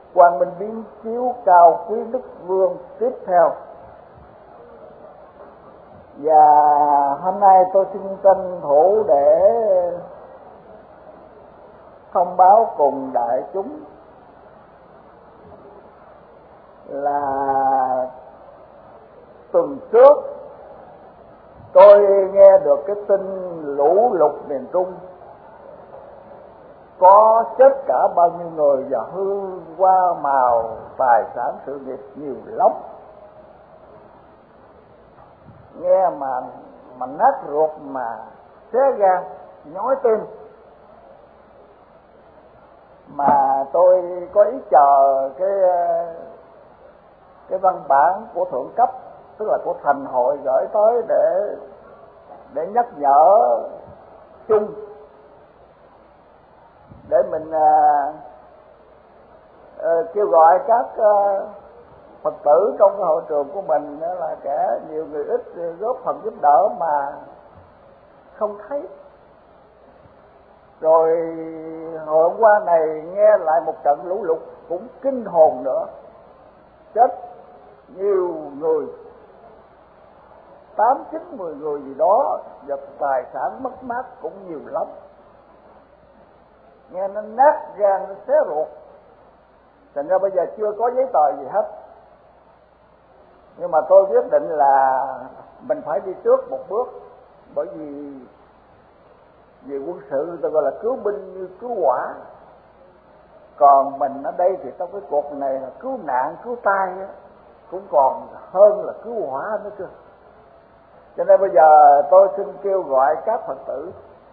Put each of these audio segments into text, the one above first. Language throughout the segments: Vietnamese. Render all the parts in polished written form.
Quang Minh biến chiếu cao quý đức vương tiếp theo. Và hôm nay tôi xin tranh thủ để thông báo cùng đại chúng là tuần trước tôi nghe được cái tin lũ lụt miền Trung, có chết cả bao nhiêu người và hư hoa màu tài sản sự nghiệp nhiều lắm. Nghe mà nát ruột, mà xé gan nhói tim. Mà tôi có ý chờ cái văn bản của thượng cấp, tức là của thành hội gửi tới để nhắc nhở chung, để mình kêu gọi các Phật tử trong cái hội trường của mình là kẻ nhiều người ít góp phần giúp đỡ mà không thấy. Rồi hồi hôm qua này nghe lại một trận lũ lụt cũng kinh hồn nữa, chết nhiều người, 8, 9, 10 người gì đó, và tài sản mất mát cũng nhiều lắm. Nghe nó nát gan, nó xé ruột. Thành ra bây giờ chưa có giấy tờ gì hết. Nhưng mà tôi quyết định là mình phải đi trước một bước. Bởi vì về quân sự người ta gọi là cứu binh như cứu hỏa. Còn mình ở đây thì trong cái cuộc này là cứu nạn, cứu tai cũng còn hơn là cứu hỏa nữa cơ. Cho nên bây giờ tôi xin kêu gọi các Phật tử,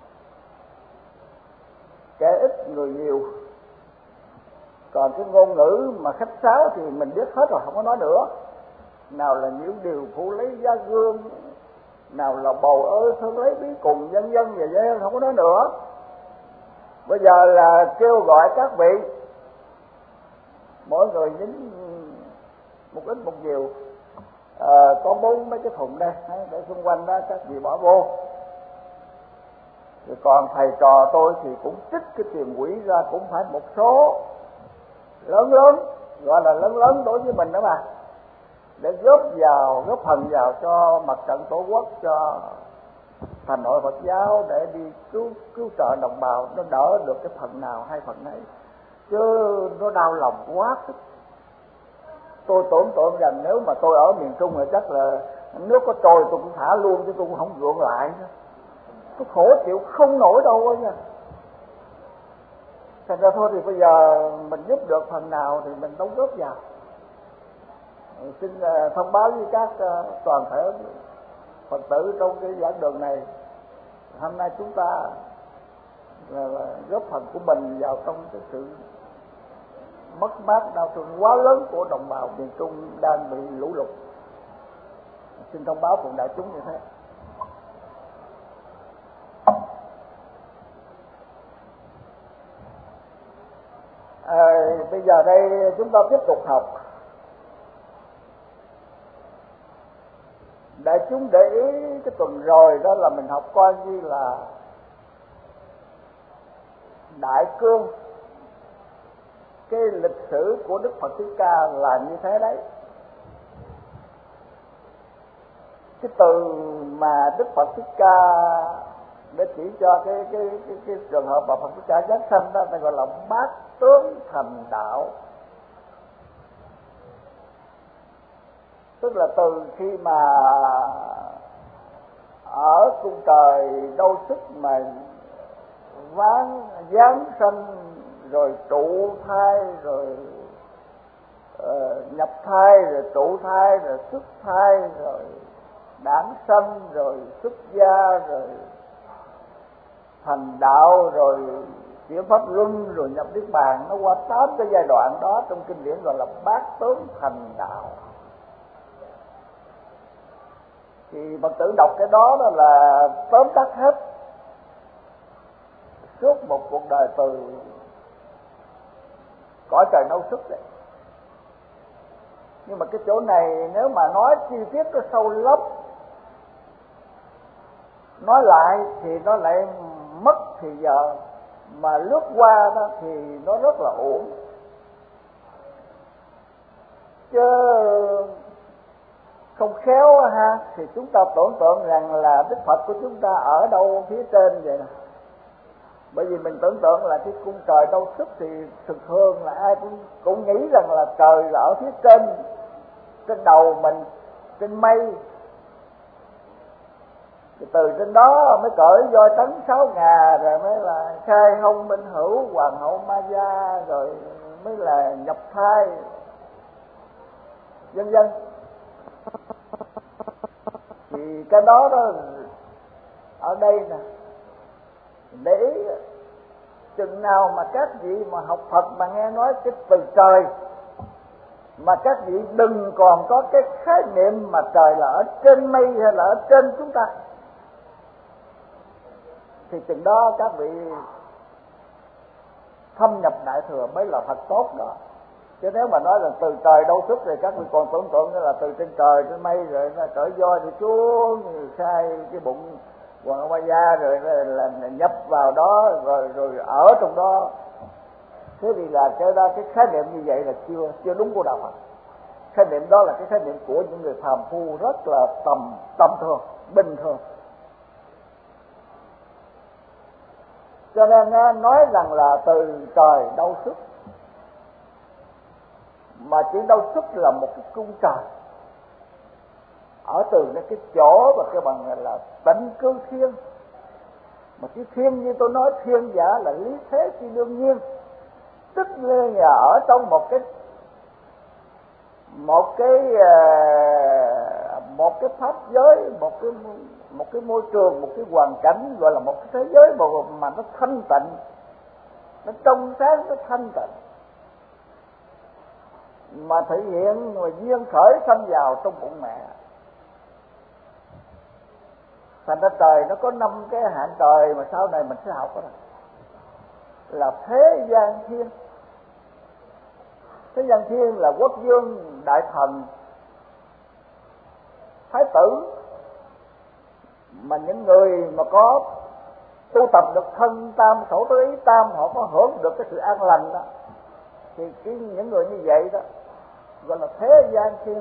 kẻ ít người nhiều. Còn cái ngôn ngữ mà khách sáo thì mình biết hết rồi, không có nói nữa. Nào là nhiễu điều phụ lấy giá gương, nào là bầu ơi thương lấy bí cùng, vân vân vậy, không có nói nữa. Bây giờ là kêu gọi các vị, mỗi người nhín một ít một nhiều. Có 4 mấy cái thùng đây để xung quanh đó, các vị bỏ vô. Rồi còn thầy trò tôi thì cũng trích cái tiền quỹ ra, cũng phải một số lớn, gọi là lớn đối với mình đó mà, để góp phần vào cho mặt trận tổ quốc, cho thành hội Phật giáo, để đi cứu trợ đồng bào, nó đỡ được cái phần nào hay phần nấy. Chứ nó đau lòng quá. Tôi tưởng tượng rằng nếu mà tôi ở miền Trung thì chắc là nước có trôi tôi cũng thả luôn, chứ tôi cũng không gượng lại. Tôi khổ chịu không nổi đâu á nha. Thành ra thôi thì bây giờ mình giúp được phần nào thì mình đóng góp vào. Xin thông báo với các toàn thể Phật tử trong cái giảng đường này, hôm nay chúng ta góp phần của mình vào trong cái sự mất mát đau thương quá lớn của đồng bào miền Trung đang bị lũ lụt. Xin thông báo cùng đại chúng như thế. Bây giờ đây chúng ta tiếp tục học. Đại chúng để ý cái tuần rồi đó là mình học coi như là đại cương, cái lịch sử của Đức Phật Thích Ca là như thế đấy. Cái từ mà Đức Phật Thích Ca để chỉ cho cái trường hợp mà Phật Thích Ca giáng sanh đó, ta gọi là bát tướng thành đạo. Tức là từ khi mà ở cung trời Đâu Sức mà giáng sanh, rồi trụ thai, rồi nhập thai, rồi trụ thai, rồi xuất thai, rồi đản sanh, rồi xuất gia, rồi thành đạo, rồi chuyển pháp luân, rồi nhập niết bàn. Nó qua 8 cái giai đoạn đó trong kinh điển gọi là bát tướng thành đạo. Thì Phật tử đọc cái đó là tóm tắt hết suốt một cuộc đời từ cõi trời Đâu Sức đấy. Nhưng mà cái chỗ này nếu mà nói chi tiết nó sâu lắm, nói lại thì nó lại mất thì giờ, mà lướt qua đó thì nó rất là uổng. không khéo ha, thì chúng ta tưởng tượng rằng là Đức Phật của chúng ta ở đâu phía trên vậy nè. Bởi vì mình tưởng tượng là cái cung trời đâu sức thì thường thường là ai cũng nghĩ rằng là trời là ở phía trên đầu mình, trên mây. Thì từ trên đó mới cởi voi tấn 6 ngà, rồi mới là khai hông minh hữu hoàng hậu Maya, rồi mới là nhập thai, vân vân. Thì cái đó ở đây nè, để ý chừng nào mà các vị mà học Phật mà nghe nói cái từ trời, mà các vị đừng còn có cái khái niệm mà trời là ở trên mây hay là ở trên chúng ta, thì chừng đó các vị thâm nhập Đại Thừa mới là thật tốt đó. Chứ nếu mà nói là từ trời đâu xuất thì các vị còn tưởng tượng là từ trên trời trên mây rồi nó cởi voi thì xuống khai cái bụng Hoàng Maya rồi là nhập vào đó rồi ở trong đó. Thế thì là cái khái niệm như vậy là chưa đúng của đạo Phật. Khái niệm đó là cái khái niệm của những người phàm phu rất là tầm thường, bình thường. Cho nên nói rằng là từ trời đâu xuất, mà chỉ đâu xuất là một cái cung trời ở từ cái chỗ và cái bằng là tịnh cư thiên. Mà cái thiên như tôi nói, thiên giả là lý thế chi đương nhiên, tức là ở trong một cái pháp giới, một cái môi trường, một cái hoàn cảnh, gọi là một cái thế giới mà nó thanh tịnh, nó trong sáng, nó thanh tịnh, mà thể hiện mà duyên khởi sanh vào trong bụng mẹ. Thành ra trời nó có 5 cái hạng trời mà sau này mình sẽ học đó, là thế gian thiên. Thế gian thiên là quốc vương, đại thần, thái tử, mà những người mà có tu tập được thân tam, khẩu tứ ý tam, họ có hưởng được cái sự an lành đó, thì những người như vậy đó gọi là thế gian thiên.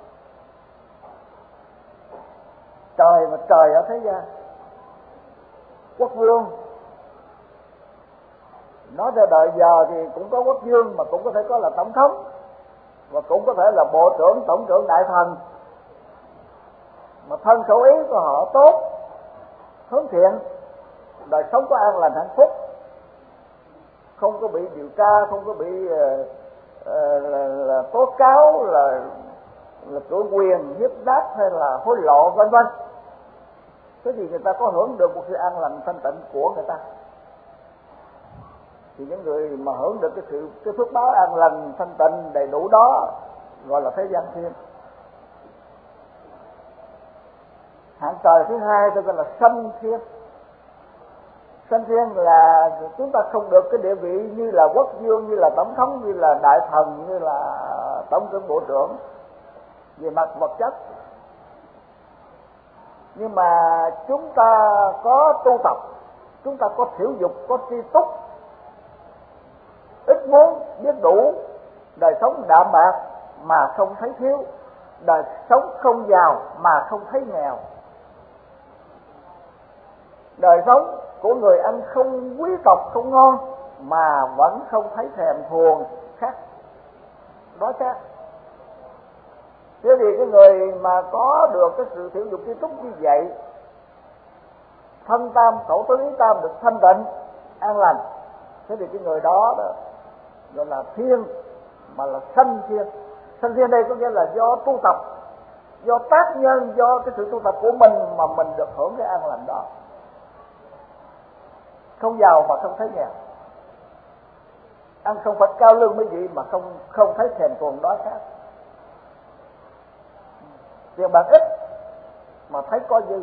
Trời mà trời ở thế gian, quốc vương nói theo đời giờ thì cũng có quốc vương, mà cũng có thể có là tổng thống, và cũng có thể là bộ trưởng, tổng trưởng, đại thần, mà thân khẩu ý của họ tốt, hướng thiện, đời sống có an lành hạnh phúc, không có bị điều tra, không có bị là tố cáo là cưỡng quyền, hiếp đáp hay là hối lộ vân vân. Thế thì người ta có hưởng được một sự an lành thanh tịnh của người ta. Thì những người mà hưởng được cái phước báo an lành thanh tịnh đầy đủ đó gọi là thế gian thiên. Hạng trời thứ hai tôi gọi là sanh thiên. Sanh thiên là chúng ta không được cái địa vị như là quốc vương, như là tổng thống, như là đại thần, như là tổng trưởng, bộ trưởng về mặt vật chất, nhưng mà chúng ta có tu tập, chúng ta có thiểu dục, có tri túc, ít muốn biết đủ, đời sống đạm bạc mà không thấy thiếu, đời sống không giàu mà không thấy nghèo, đời sống của người ăn không quý tộc, không ngon mà vẫn không thấy thèm thuồng khác, đói khát. Thế thì cái người mà có được cái sự thiểu dục tri túc như vậy, thân tam, khẩu tứ ý tam được thanh tịnh, an lành, thế thì cái người đó gọi là thiên, mà là sanh thiên. Sanh thiên đây có nghĩa là do tu tập, do tác nhân, do cái sự tu tập của mình mà mình được hưởng cái an lành đó, không giàu mà không thấy nghèo, ăn không phải cao lương mấy vị mà không thấy thèm thuồng đói khát, tiền bạc ít mà thấy có dư.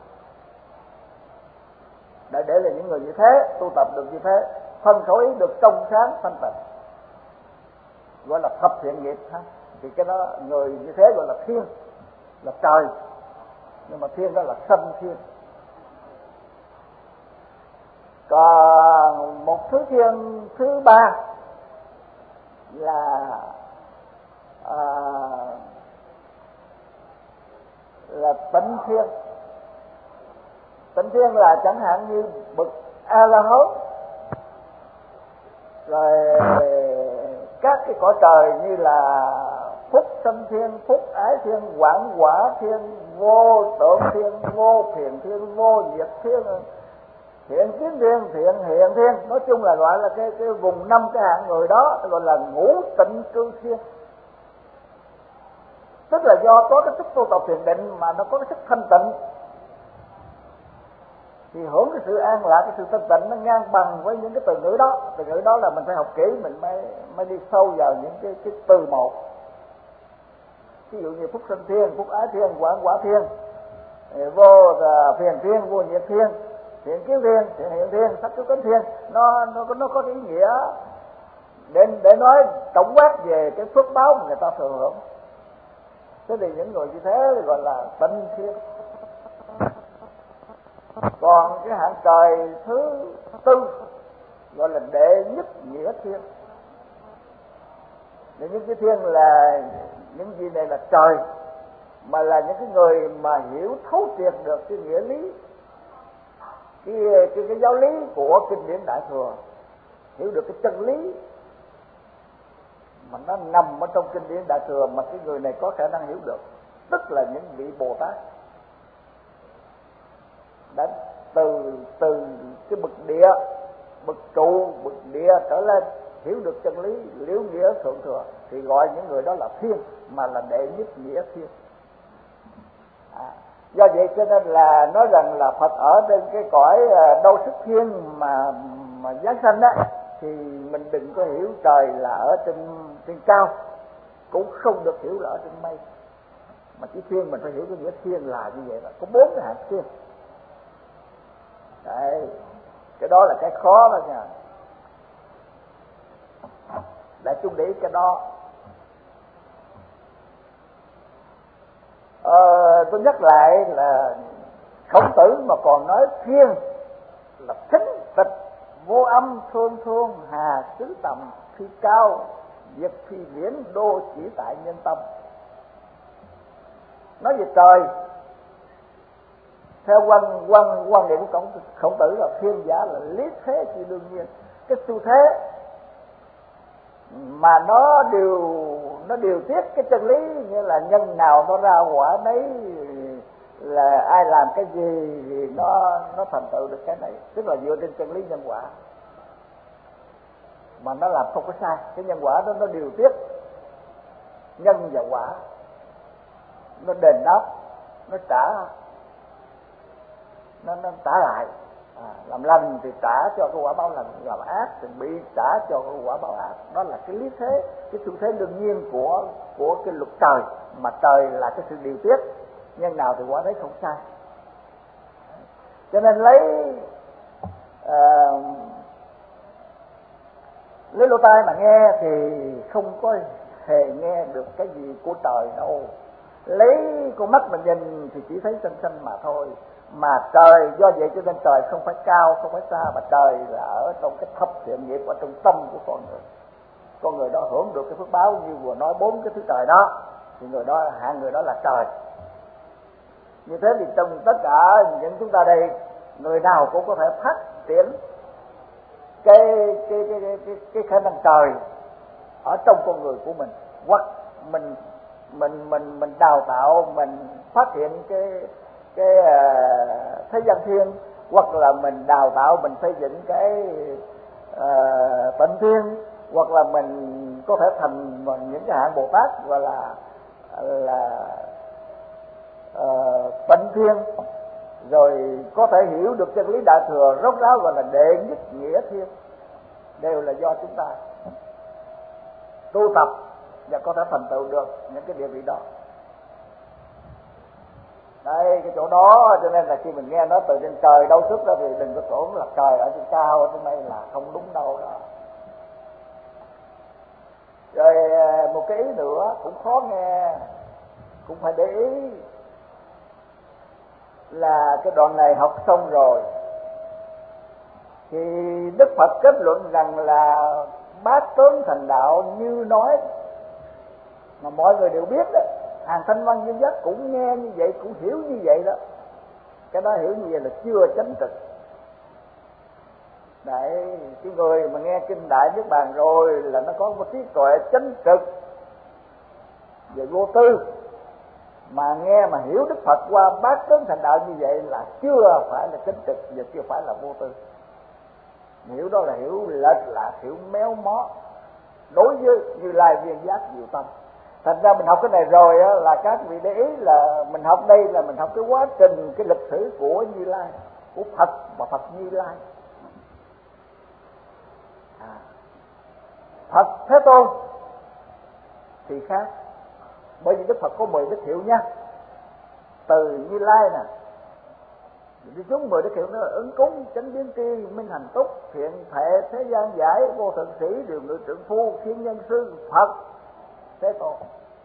Để là những người như thế, tu tập được như thế, thân khẩu ý được trong sáng thanh tịnh, gọi là thập thiện nghiệp ha. Thì cái đó người như thế gọi là thiên, là trời, nhưng mà thiên đó là sanh thiên. Còn một thứ thiên thứ ba là là tịnh thiên. Tịnh thiên là chẳng hạn như bậc A La Hán, rồi các cái cõi trời như là phúc sanh thiên, phúc ái thiên, quảng quả thiên, vô tượng thiên, vô phiền thiên, vô diệt thiên, thiện kiến thiên, thiện hiện thiên. Nói chung là gọi là cái vùng 5 cái hạng người đó gọi là ngũ tịnh cư thiên. Tức là do có cái sức tu tập thiền định mà nó có cái sức thanh tịnh, thì hưởng cái sự an lạc, cái sự thanh tịnh nó ngang bằng với những cái từ ngữ đó. Từ ngữ đó là mình phải học kỹ, mình mới đi sâu vào những cái từ một. Ví dụ như phúc sanh thiên, phúc ái thiên, quảng quả thiên, vô phiền thiên, vô nhiệt thiên, thiện kiến thiên, thiện hiện thiên, sắc cứu cánh thiên. Nó có ý nghĩa để nói tổng quát về cái phước báo mà người ta thừa hưởng. Thế thì những người như thế gọi là tịnh thiên. Còn cái hạng trời thứ tư gọi là đệ nhất nghĩa thiên. Đệ nhất nghĩa thiên là những gì này là trời, mà là những cái người mà hiểu thấu triệt được cái nghĩa lý, cái giáo lý của kinh điển Đại Thừa, hiểu được cái chân lý mà nó nằm ở trong kinh điển Đại Thừa mà cái người này có khả năng hiểu được. Tức là những vị Bồ Tát đã từ cái bậc địa, bậc trụ, bậc địa trở lên hiểu được chân lý, liễu nghĩa thượng thừa, thì gọi những người đó là thiên, mà là đệ nhất nghĩa thiên. Do vậy cho nên là nói rằng là Phật ở trên cái cõi đâu sức thiên mà giáng sanh đó, thì mình đừng có hiểu trời là ở trên cao, cũng không được hiểu là ở trên mây, mà chỉ thiên mình phải hiểu cái nghĩa thiên là như vậy. Là có 4 cái hạng thiên. Đấy, cái đó là cái khó đó nha. Đại chúng để ý cái đó. Tôi nhắc lại là Khổng Tử mà còn nói thiên là thính tịch, vô âm thương thương, hà xứ tầm, phi cao diệt phi viễn, đô chỉ tại nhân tâm. Nói về trời, theo quan điểm của Khổng Tử là thiên giả là lý thế thì đương nhiên, cái xu thế mà nó điều tiết cái chân lý, như là nhân nào nó ra quả đấy, là ai làm cái gì thì nó thành tựu được cái này, tức là dựa trên chân lý nhân quả mà nó làm không có sai. Cái nhân quả đó nó điều tiết nhân và quả, nó đền đáp, nó trả lại. Làm lành thì trả cho cái quả báo lành, làm ác thì bị trả cho cái quả báo ác. Đó là cái lý thế, cái xu thế đương nhiên của cái luật trời, mà trời là cái sự điều tiết, nhân nào thì quả đấy không sai. Cho nên lấy lỗ tai mà nghe thì không có hề nghe được cái gì của trời đâu. Lấy con mắt mà nhìn thì chỉ thấy xanh xanh mà thôi. Mà trời, do vậy cho nên trời không phải cao, không phải xa, mà trời là ở trong cái thập thiện nghiệp, ở trong tâm của con người. Con người đó hưởng được cái phước báo như vừa nói 4 cái thứ trời đó, thì người đó, hạng người đó là trời. Như thế thì trong tất cả những chúng ta đây, người nào cũng có thể phát triển cái khả năng trời ở trong con người của mình, hoặc mình đào tạo, mình phát hiện cái thế gian thiên, hoặc là mình đào tạo, mình xây dựng cái tịnh thiên, hoặc là mình có thể thành những cái hạng Bồ Tát gọi là tịnh thiên, rồi có thể hiểu được chân lý Đại Thừa rốt ráo gọi là đệ nhất nghĩa thiên, đều là do chúng ta tu tập và có thể thành tựu được những cái địa vị đó. Đây, cái chỗ đó cho nên là khi mình nghe nói từ trên trời đâu xuất ra thì đừng có tưởng là trời ở trên cao, ở trên đây là không đúng đâu đó. Rồi một cái ý nữa cũng khó nghe, cũng phải để ý, là cái đoạn này học xong rồi thì Đức Phật kết luận rằng là bát tướng thành đạo như nói, mà mọi người đều biết đó, hàng thanh văn duyên giác cũng nghe như vậy, cũng hiểu như vậy đó. Cái đó hiểu như vậy là chưa chánh trực. Đấy, cái người mà nghe kinh Đại Niết Bàn rồi là nó có một trí tuệ chánh trực về vô tư, mà nghe mà hiểu Đức Phật qua bát tướng thành đạo như vậy là chưa phải là chánh trực và chưa phải là vô tư. Hiểu đó là hiểu lệch lạc, hiểu méo mó đối với Như Lai viên giác diệu tâm. Thành ra mình học cái này rồi á, là các vị để ý là mình học đây là mình học cái quá trình, cái lịch sử của Như Lai, của Phật và Phật Như Lai. Phật Thế Tôn thì khác, bởi vì Đức Phật có 10 đức hiệu nha. Từ Như Lai nè, đi xuống 10 đức hiệu nữa: ứng cúng, chánh biến tri, minh hành túc, thiện thệ, thế gian giải, vô thượng sĩ, điều ngự trượng phu, thiên nhân sư, Phật Thế Tôn.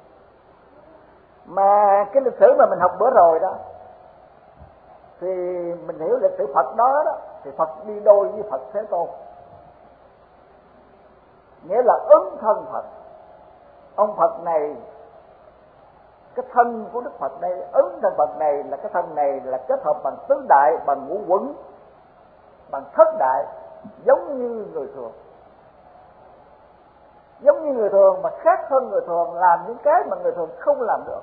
Mà cái lịch sử mà mình học bữa rồi đó, thì mình hiểu lịch sử Phật đó đó, thì Phật đi đôi với Phật Thế Tôn, nghĩa là ứng thân Phật. Ông Phật này, cái thân của Đức Phật đây, ứng thân Phật này là cái thân này là kết hợp bằng tứ đại, bằng ngũ quẩn, bằng thất đại, giống như người thường. Giống như người thường mà khác hơn người thường, làm những cái mà người thường không làm được,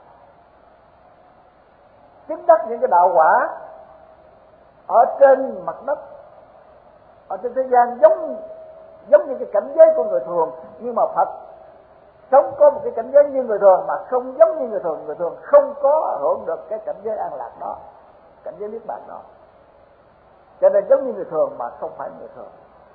chứng đắc những cái đạo quả ở trên mặt đất, ở trên thế gian, giống như cái cảnh giới của người thường. Nhưng mà Phật sống có một cái cảnh giới như người thường mà không giống như người thường. Người thường không có hưởng được cái cảnh giới an lạc đó, cảnh giới niết bàn đó, cho nên giống như người thường mà không phải người thường.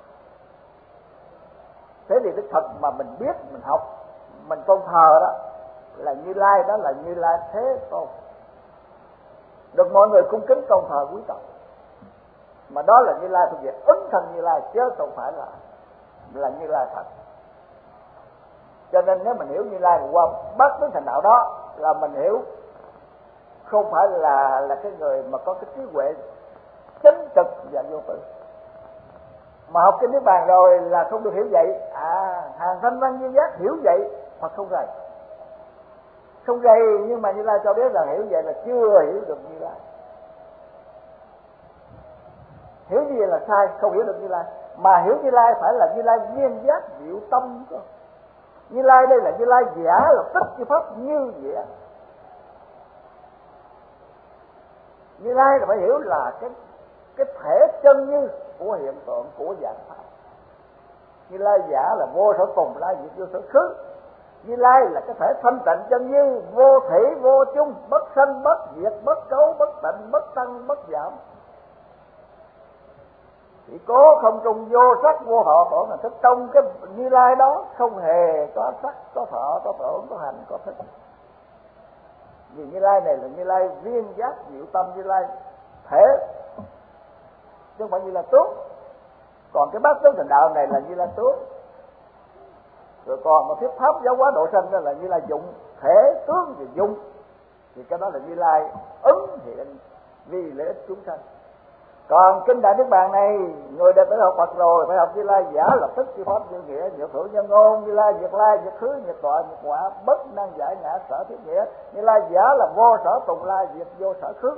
Thế thì Đức Phật mà mình biết, mình học, mình tôn thờ đó là Như Lai, đó là Như Lai Thế Tôn, được mọi người cung kính tôn thờ quý trọng. Mà đó là Như Lai thuộc về ứng thân Như Lai, chứ không phải là Như Lai Phật. Cho nên nếu mình hiểu Như Lai qua bát tướng thành đạo đó là mình hiểu không phải là cái người mà có cái trí huệ chánh trực và vô tư. Mà học kinh Niết Bàn rồi là không được hiểu vậy. Hàng thanh văn duyên giác hiểu vậy mà không rầy. Không rầy, nhưng mà Như Lai cho biết là hiểu vậy là chưa hiểu được Như Lai. Hiểu như vậy là sai, không hiểu được Như Lai. Mà hiểu Như Lai phải là Như Lai viên giác diệu tâm cơ. Như Lai đây là Như Lai giả, là tất chi pháp như vậy. Như Lai là phải hiểu là cái thể chân như của hiện tượng, của dạng pháp. Như Lai giả là vô sở cùng, lai diệt vô sở khứ. Như Lai là cái thể thanh tịnh chân như, vô thủy vô chung, bất sanh bất diệt, bất cấu bất tịnh, bất tăng bất giảm. Chỉ cố không trùng, vô sắc vô thọ tưởng là thức. Trong cái Như Lai đó không hề có sắc, có thọ, có tưởng, có hành, có thức. Vì Như Lai này là Như Lai viên giác diệu tâm, Như Lai thể, chứ không phải Như Lai tướng. Còn cái bát tướng thành đạo này là Như Lai tướng. Rồi còn một thuyết pháp giáo hóa độ sanh đó là Như Lai dụng, thể tướng và dụng. Thì cái đó là Như Lai ứng hiện vì lợi ích chúng sanh. Còn kinh Đại Niết Bàn này, người đã tới học Phật rồi phải học Như Lai giả lập tức chư pháp như nghĩa, nhược hữu nhân ngôn, Như Lai diệt lai diệt khứ, nhật tọa nhật quả, bất năng giải ngã sở thiết nghĩa. Như Lai giả là vô sở tùng lai, diệt vô sở khứ.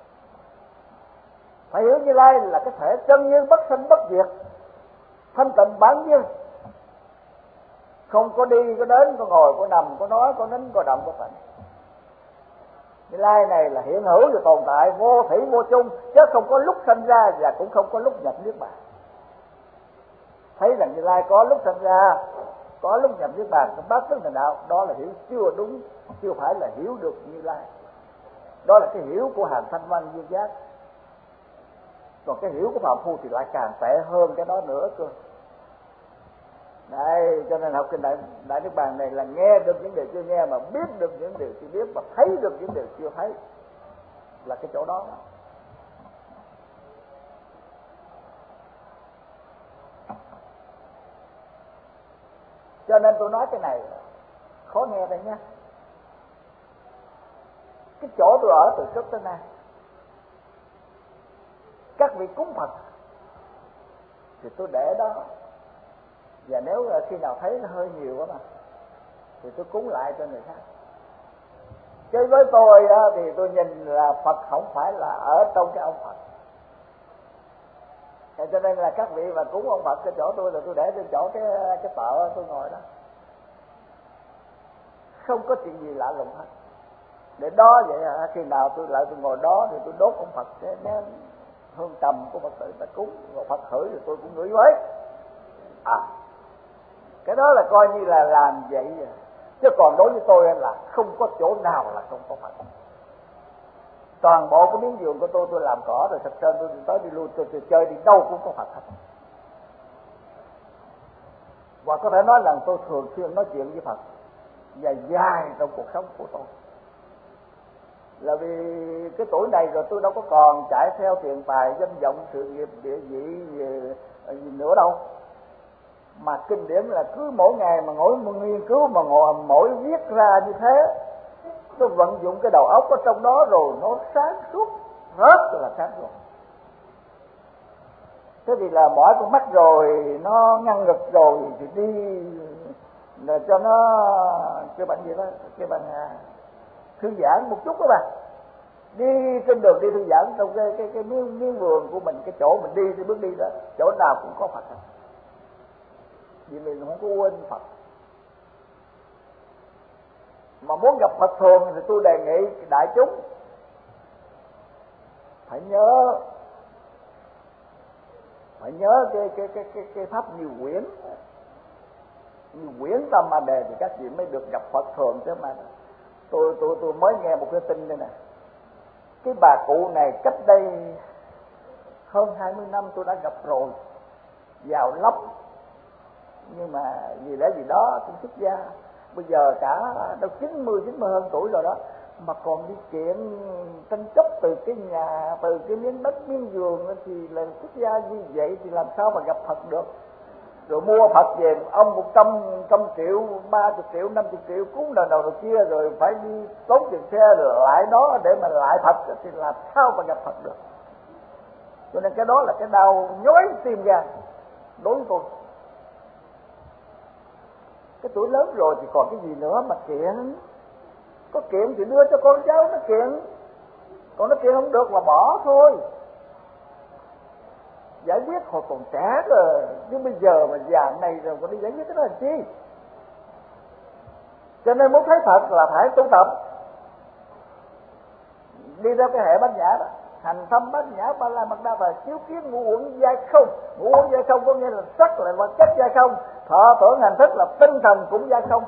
Phải hiểu Như Lai là cái thể chân như, bất sanh bất diệt, thanh tịnh bản nhiên, không có đi, có đến, có ngồi, có nằm, có nói, có nín, có động, có tịnh. Như Lai này là hiện hữu và tồn tại, vô thủy vô chung, chứ không có lúc sanh ra và cũng không có lúc nhập niết bàn. Thấy rằng Như Lai có lúc sanh ra, có lúc nhập niết bàn, trong bát tướng thành đạo, đó là hiểu chưa đúng, chưa phải là hiểu được Như Lai. Đó là cái hiểu của hàng thanh văn duyên giác. Còn cái hiểu của phàm phu thì lại càng tệ hơn cái đó nữa cơ. Đấy, cho nên học kinh Đại Niết Bàn này là nghe được những điều chưa nghe, mà biết được những điều chưa biết, và thấy được những điều chưa thấy, là cái chỗ đó. Cho nên tôi nói cái này khó nghe đây nhé. Cái chỗ tôi ở từ trước tới nay, các vị cúng Phật thì tôi để đó. Và nếu khi nào thấy nó hơi nhiều quá mà thì tôi cúng lại cho người khác. Chứ với tôi á, thì tôi nhìn là Phật không phải là ở trong cái ông Phật. Thế cho nên là các vị mà cúng ông Phật cái chỗ tôi là tôi để trên chỗ cái tợ tôi ngồi đó, không có chuyện gì lạ lùng hết. Để đó vậy à, khi nào tôi lại tôi ngồi đó thì tôi đốt ông Phật cái nén hương trầm của Phật tử ta cúng, rồi Phật khử thì tôi cũng ngửi với. Cái đó là coi như là làm vậy à. Chứ còn đối với tôi là không có chỗ nào là không có Phật. Toàn bộ cái miếng vườn của tôi làm cỏ rồi sạch trơn, tôi tới đi lui, tôi chơi đi đâu cũng có Phật hết. Và có thể nói rằng tôi thường xuyên nói chuyện với Phật và dài trong cuộc sống của tôi. Là vì cái tuổi này rồi tôi đâu có còn chạy theo tiền tài, danh vọng, sự nghiệp, địa vị gì nữa đâu. Mà kinh điển là cứ mỗi ngày mà ngồi nghiên cứu mà mỗi viết ra như thế, tôi vận dụng cái đầu óc ở trong đó rồi nó sáng suốt, rất là sáng suốt. Thế thì là mỏi con mắt rồi, nó ngăn ngực rồi thì đi là cho nó cái bệnh gì đó, cái bệnh thư giãn một chút đó bà. Đi trên đường đi thư giãn trong cái miếng vườn của mình, cái chỗ mình đi, cái bước đi đó, chỗ nào cũng có Phật hết. Vì mình không có quên Phật. Mà muốn gặp Phật thường thì tôi đề nghị đại chúng phải nhớ cái pháp Như Quyển Tâm Ma Đề thì các vị mới được gặp Phật thường. Chứ mà tôi mới nghe một cái tin đây nè, cái bà cụ này cách đây hơn 20 năm tôi đã gặp rồi, giàu lắm, nhưng mà vì lẽ gì đó cũng xuất gia, bây giờ cả đâu 90 hơn tuổi rồi đó, mà còn đi kiện tranh chấp từ cái nhà, từ cái miếng đất miếng vườn, thì là xuất gia như vậy thì làm sao mà gặp Phật được. Rồi mua Phật về ông 100 triệu, 30 triệu, 50 triệu cúng đầu kia, rồi phải đi tốn tiền xe rồi lại đó để mà lại Phật, thì làm sao mà gặp Phật được. Cho nên cái đó là cái đau nhói tim gan đối với tôi. Cái tuổi lớn rồi thì còn cái gì nữa mà kiện. Có kiện thì đưa cho con cháu nó kiện, còn nó kiện không được là bỏ thôi. Giải quyết hồi còn trẻ rồi, chứ bây giờ mà già này rồi còn đi giải quyết cái đó làm chi. Cho nên muốn thấy Phật là phải tu tập, đi theo cái hệ bát nhã đó, hành thâm bát nhã ba la mật đa và chiếu kiến ngũ uẩn giai không. Ngũ uẩn giai không có nghĩa là sắc là vật chất giai không, thọ tưởng hành thức là tinh thần cũng giai không,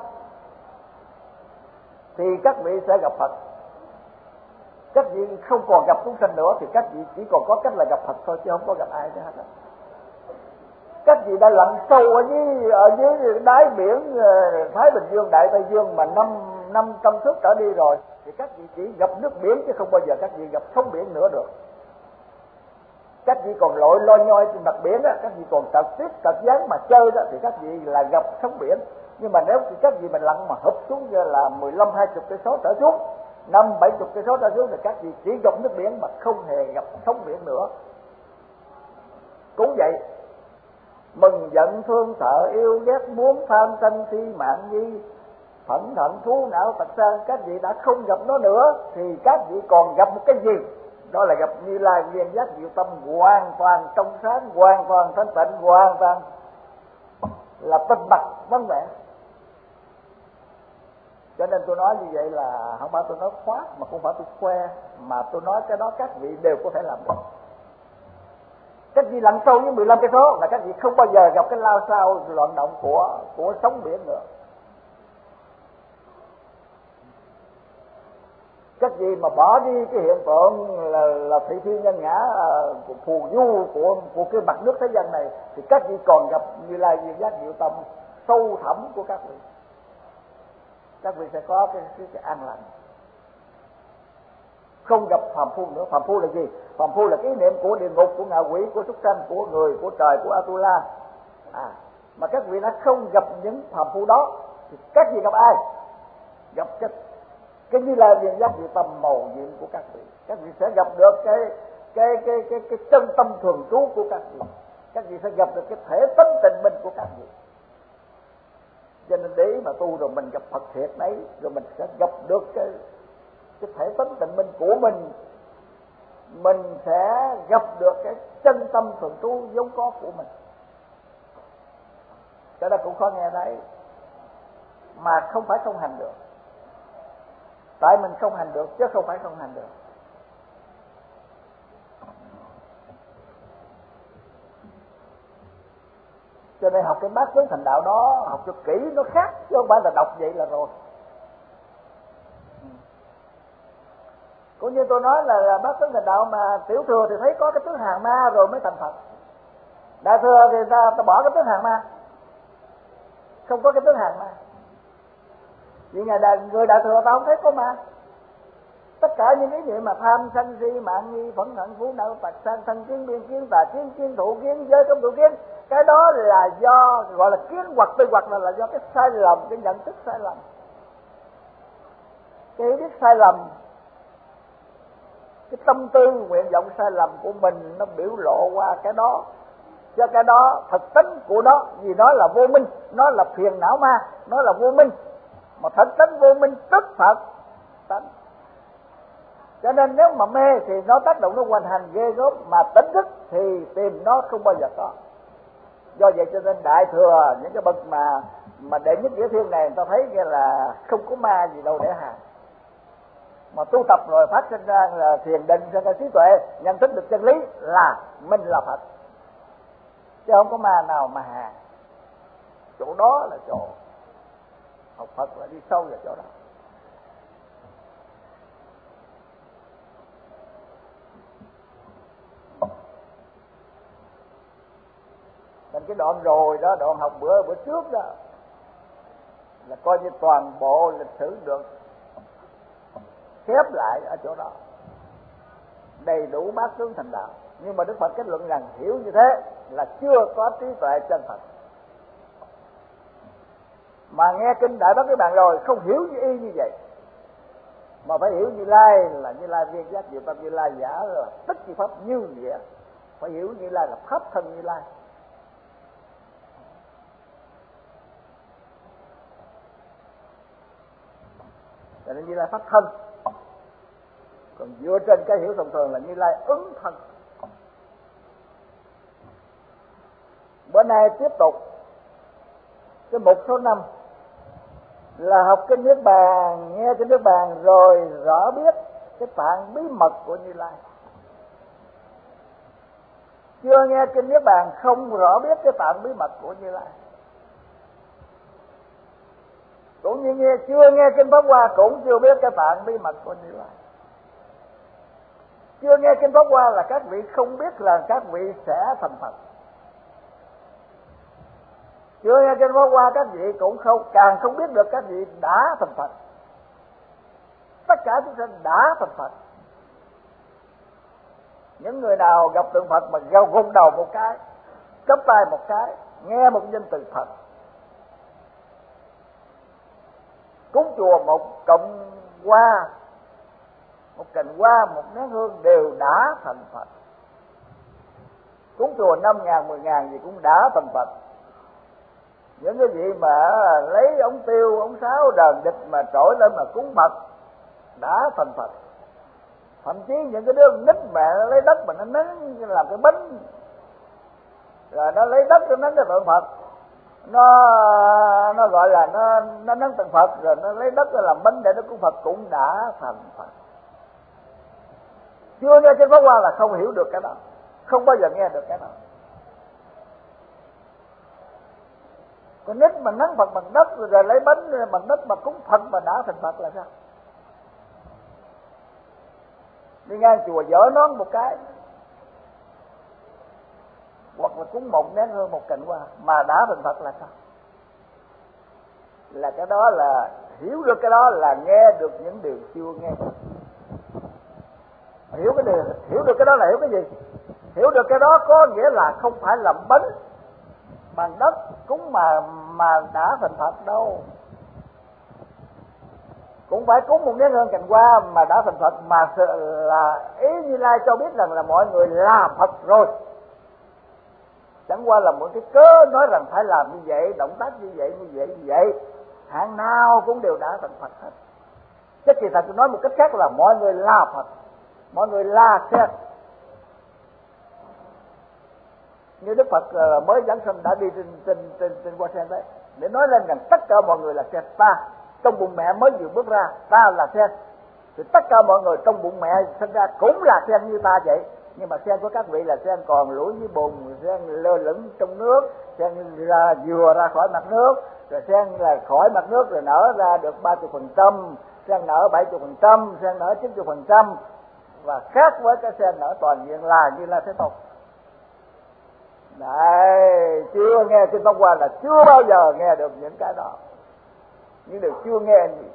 thì các vị sẽ gặp Phật. Các vị không còn gặp chúng sanh nữa thì các vị chỉ còn có cách là gặp Phật thôi, chứ không có gặp ai nữa hết. Các vị đã lặn sâu ở dưới đáy biển Thái Bình Dương, Đại Tây Dương mà 500 thước trở đi rồi, thì các vị chỉ gặp nước biển chứ không bao giờ các vị gặp sóng biển nữa được. Các vị còn lội lo nhoi trên mặt biển đó, các vị còn trật tiếp trật dáng mà chơi đó, thì các vị là gặp sóng biển. Nhưng mà nếu các vị mình lặn mà hụp xuống như là 15-20 cây số trở xuống, 5-70 cây số trở xuống, thì các vị chỉ gặp nước biển mà không hề gặp sóng biển nữa. Cũng vậy, mừng giận thương sợ yêu ghét muốn tham sân si mạng nghi phẫn hận thú não tật sang, các vị đã không gặp nó nữa thì các vị còn gặp một cái gì? Đó là gặp Như Lai viên giác diệu tâm, hoàn toàn trong sáng, hoàn toàn thanh tịnh, hoàn toàn là tinh bạch vắng vẻ. Cho nên tôi nói như vậy là không phải tôi nói khoác, mà không phải tôi khoe, mà tôi nói cái đó các vị đều có thể làm được. Các vị lặn sâu với 15 cây số là các vị không bao giờ gặp cái lao sao loạn động của sóng biển nữa. Các vị mà bỏ đi cái hiện tượng là thị phi nhân ngã phù du của cái mặt nước thế gian này, thì các vị còn gặp Như Lai viên giác diệu tâm sâu thẳm của các vị. Các vị sẽ có cái an lành, không gặp phàm phu nữa. Phàm phu là gì? Phàm phu là cái niệm của địa ngục, của ngạ quỷ, của súc sanh, của người, của trời, của Atula. Mà các vị đã không gặp những phàm phu đó thì các vị gặp ai? Gặp cái Như Lai viên giác diệu tâm màu nhiệm của các vị. Các vị sẽ gặp được cái chân tâm thường trú của các vị. Các vị sẽ gặp được cái thể tánh tình minh của các vị. Cho nên để mà tu rồi mình gặp Phật thiệt đấy, rồi mình sẽ gặp được cái thể tánh tịnh minh của mình sẽ gặp được cái chân tâm thường trú vốn có của mình. Cái đó cũng khó nghe đấy, mà không phải không hành được. Tại mình không hành được chứ không phải không hành được. Cho nên học cái bát tướng thành đạo đó, học cho kỹ nó khác, chứ không phải là đọc vậy là rồi. Cũng như tôi nói là bát tướng thành đạo mà tiểu thừa thì thấy có cái tướng hàng ma rồi mới thành Phật. Đại thừa thì ta bỏ cái tướng hàng ma, không có cái tướng hàng ma. Vì người đại thừa ta không thấy có ma. Tất cả những cái gì mà tham sân si mạng nghi phẫn hận phú não tật sang thân kiến biên kiến tà kiến kiến thụ kiến giới cấm thụ kiến, cái đó là do gọi là kiến hoặc tư hoặc là do cái sai lầm, cái nhận thức sai lầm, cái hiểu biết sai lầm, cái tâm tư nguyện vọng sai lầm của mình nó biểu lộ qua cái đó. Cho cái đó thực tính của nó, vì nó là vô minh, nó là phiền não ma, nó là vô minh, mà thực tính vô minh tức Phật tánh. Cho nên nếu mà mê thì nó tác động, nó hoành hành ghê gớm, mà tỉnh thức thì tìm nó không bao giờ có. Do vậy cho nên đại thừa những cái bậc mà đệ nhất nghĩa thiên này, người ta thấy nghe là không có ma gì đâu để hàng, mà tu tập rồi phát sinh ra là thiền định, sinh ra trí tuệ, nhận thức được chân lý là mình là Phật, chứ không có ma nào mà hàng. Chỗ đó là chỗ học Phật, là đi sâu vào chỗ đó. Thành cái đoạn rồi đó, đoạn học bữa trước đó là coi như toàn bộ lịch sử được khép lại ở chỗ đó, đầy đủ bát tướng thành đạo. Nhưng mà Đức Phật kết luận rằng hiểu như thế là chưa có trí tuệ chân thật. Mà nghe kinh Đại Bát Niết Bàn rồi không hiểu như y như vậy, mà phải hiểu Như Lai là Như Lai viên giác diệu tâm Như Lai, giả là tất chi pháp như nghĩa. Phải hiểu Như Lai là pháp thân Như Lai. Cho nên Như Lai pháp thân, còn dựa trên cái hiểu thông thường là Như Lai ứng thân. Bữa nay tiếp tục cái mục số 5 là học kinh Niết Bàn, nghe kinh Niết Bàn rồi rõ biết cái tạng bí mật của Như Lai. Chưa nghe kinh Niết Bàn không rõ biết cái tạng bí mật của Như Lai. Cũng như chưa nghe kinh Pháp Hoa cũng chưa biết cái tạng bí mật của Như Lai. Chưa nghe kinh Pháp Hoa là các vị không biết là các vị sẽ thành Phật. Chưa nghe kinh Pháp Hoa các vị cũng càng không biết được các vị đã thành Phật. Tất cả chúng sinh đã thành Phật. Những người nào gặp tượng Phật mà gục đầu một cái, chắp tay một cái, nghe một danh từ Phật, cúng chùa một cọng hoa, một cành hoa, một nén hương đều đã thành Phật. Cúng chùa 5.000, 10.000 gì cũng đã thành Phật. Những cái gì mà lấy ống tiêu, ống sáo, đờn địch mà trỗi lên mà cúng Phật đã thành Phật. Thậm chí những cái đứa nít mẹ nó lấy đất mà nó nấn làm cái bánh, rồi nó lấy đất nó nấn cái tượng Phật, nó gọi là nó nấn tượng Phật, rồi nó lấy đất nó làm bánh để nó cúng Phật cũng đã thành Phật. Chưa nghe trên Pháp Hoa là không hiểu được cái đó, không bao giờ nghe được cái đó. Con nít mà nấn Phật bằng đất rồi lấy bánh bằng đất mà cúng Phật mà đã thành Phật là sao? Đi ngang chùa dở nón một cái, hoặc là cúng một nén hương, một cành hoa mà đã thành Phật là sao? Là cái đó là hiểu được, cái đó là nghe được những điều chưa nghe được. Hiểu được cái đó là hiểu cái gì? Hiểu được cái đó có nghĩa là không phải làm bánh bằng đất cúng mà đã thành Phật đâu. Cũng phải cúng một nén hương cành hoa mà đã thành Phật, mà là ý Như Lai cho biết rằng là mọi người là Phật rồi. Chẳng qua là một cái cớ nói rằng phải làm như vậy, động tác như vậy, hạng nào cũng đều đã thành Phật hết. Chứ kỳ thật tôi nói một cách khác là mọi người là Phật, mọi người là sen. Như Đức Phật mới giảng sanh đã đi trên hoa sen đấy, để nói lên rằng tất cả mọi người là sen. Ta trong bụng mẹ mới vừa bước ra, ta là sen. Thì tất cả mọi người trong bụng mẹ sinh ra cũng là sen như ta vậy. Nhưng mà sen của các vị là sen còn lủi dưới bùn, sen lơ lửng trong nước, sen vừa ra khỏi mặt nước, rồi sen là khỏi mặt nước rồi nở ra được 30%, sen nở 70%, sen nở 90%, và khác với cái sen nở toàn diện là Như Lai Thế Tôn. Đấy, chưa nghe Kinh Pháp Hoa là chưa bao giờ nghe được những cái đó, những điều chưa nghe gì.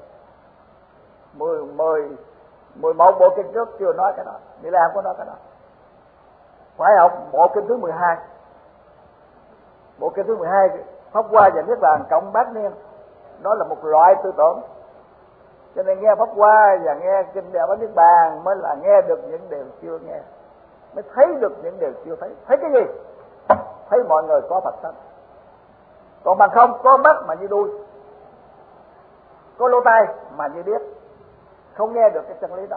11 bộ kinh trước chưa nói cái đó, Như Lai không có nói cái đó. Phải học bộ kinh thứ 12. Bộ kinh thứ 12 Pháp Hoa và Niết Bàn cộng bát niên, đó là một loại tư tưởng. Cho nên nghe Pháp Hoa và nghe kinh Đại Bát Niết Bàn mới là nghe được những điều chưa nghe, mới thấy được những điều chưa thấy. Thấy cái gì? Thấy mọi người có Phật tánh. Còn bằng không, có mắt mà như đuôi, có lỗ tai mà như điếc, không nghe được cái chân lý đó.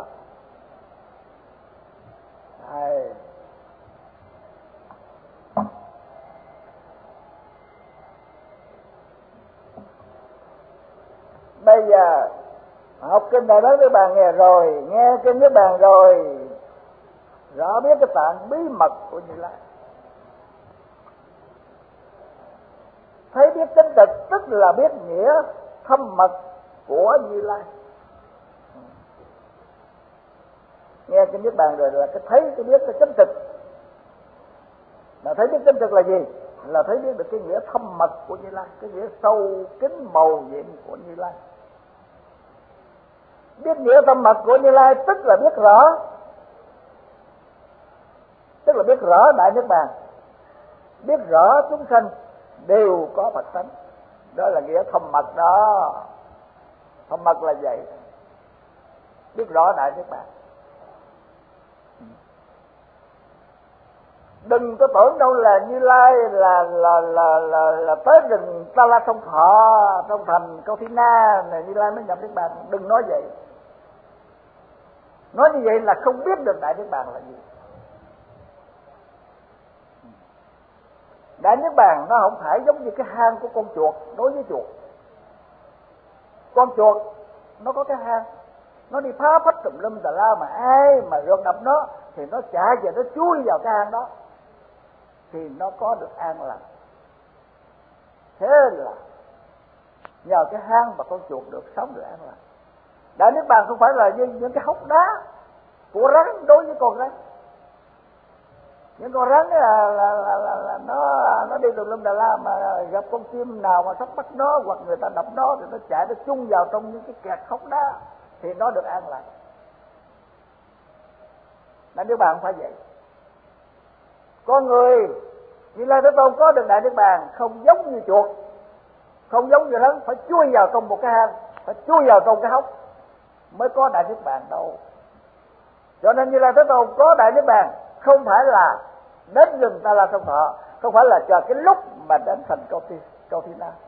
Đây. Bây giờ học kinh Đại Bát Niết Bàn nghe rồi, nghe kinh Niết Bàn rồi, rõ biết cái tạng bí mật của Như Lai, thấy biết tính tịch, tức là biết nghĩa thâm mật của Như Lai. Nghe kinh Niết Bàn rồi là cái thấy, cái biết, cái tính tịch. Mà thấy biết tính tịch là gì? Là thấy biết được cái nghĩa thâm mật của Như Lai, cái nghĩa sâu kín màu nhiệm của Như Lai. Biết nghĩa thâm mật của Như Lai tức là biết rõ, tức là biết rõ Đại Niết Bàn, biết rõ chúng sanh đều có Phật tánh. Đó là nghĩa thâm mật đó. Thâm mật là vậy, biết rõ Đại Niết Bàn. Đừng có tưởng đâu là Như Lai là tới rừng Ta La Sông Thọ trong thành Câu Thi Na này Như Lai mới nhập Niết Bàn. Đừng nói vậy. Nói như vậy là không biết được Đại Niết Bàn là gì. Đại Niết Bàn nó không phải giống như cái hang của con chuột. Đối với chuột, con chuột nó có cái hang, nó đi phá phách tùm lum tà la, mà ai mà rượt đập nó thì nó chạy và nó chui vào cái hang đó thì nó có được an lành. Thế là nhờ cái hang mà con chuột được sống được an lành. Đại Niết Bàn không phải là như những cái hốc đá của rắn đối với con rắn. Những con rắn là nó đi tùm lum tà la, mà gặp con chim nào mà sắp bắt nó hoặc người ta đập nó thì nó chạy, nó chung vào trong những cái kẹt hốc đá thì nó được an lành. Đại Niết Bàn không phải vậy. Con người Như Lai Thế Tôn có được Đại Niết Bàn không giống như chuột, không giống như rắn, phải chui vào trong một cái hang, phải chui vào trong cái hốc mới có Đại Niết Bàn đâu. Cho nên Như Lai Thế Tôn có Đại Niết Bàn không phải là đến rừng Ta La Sông Thọ, không phải là chờ cái lúc mà đến thành Câu Thi Na.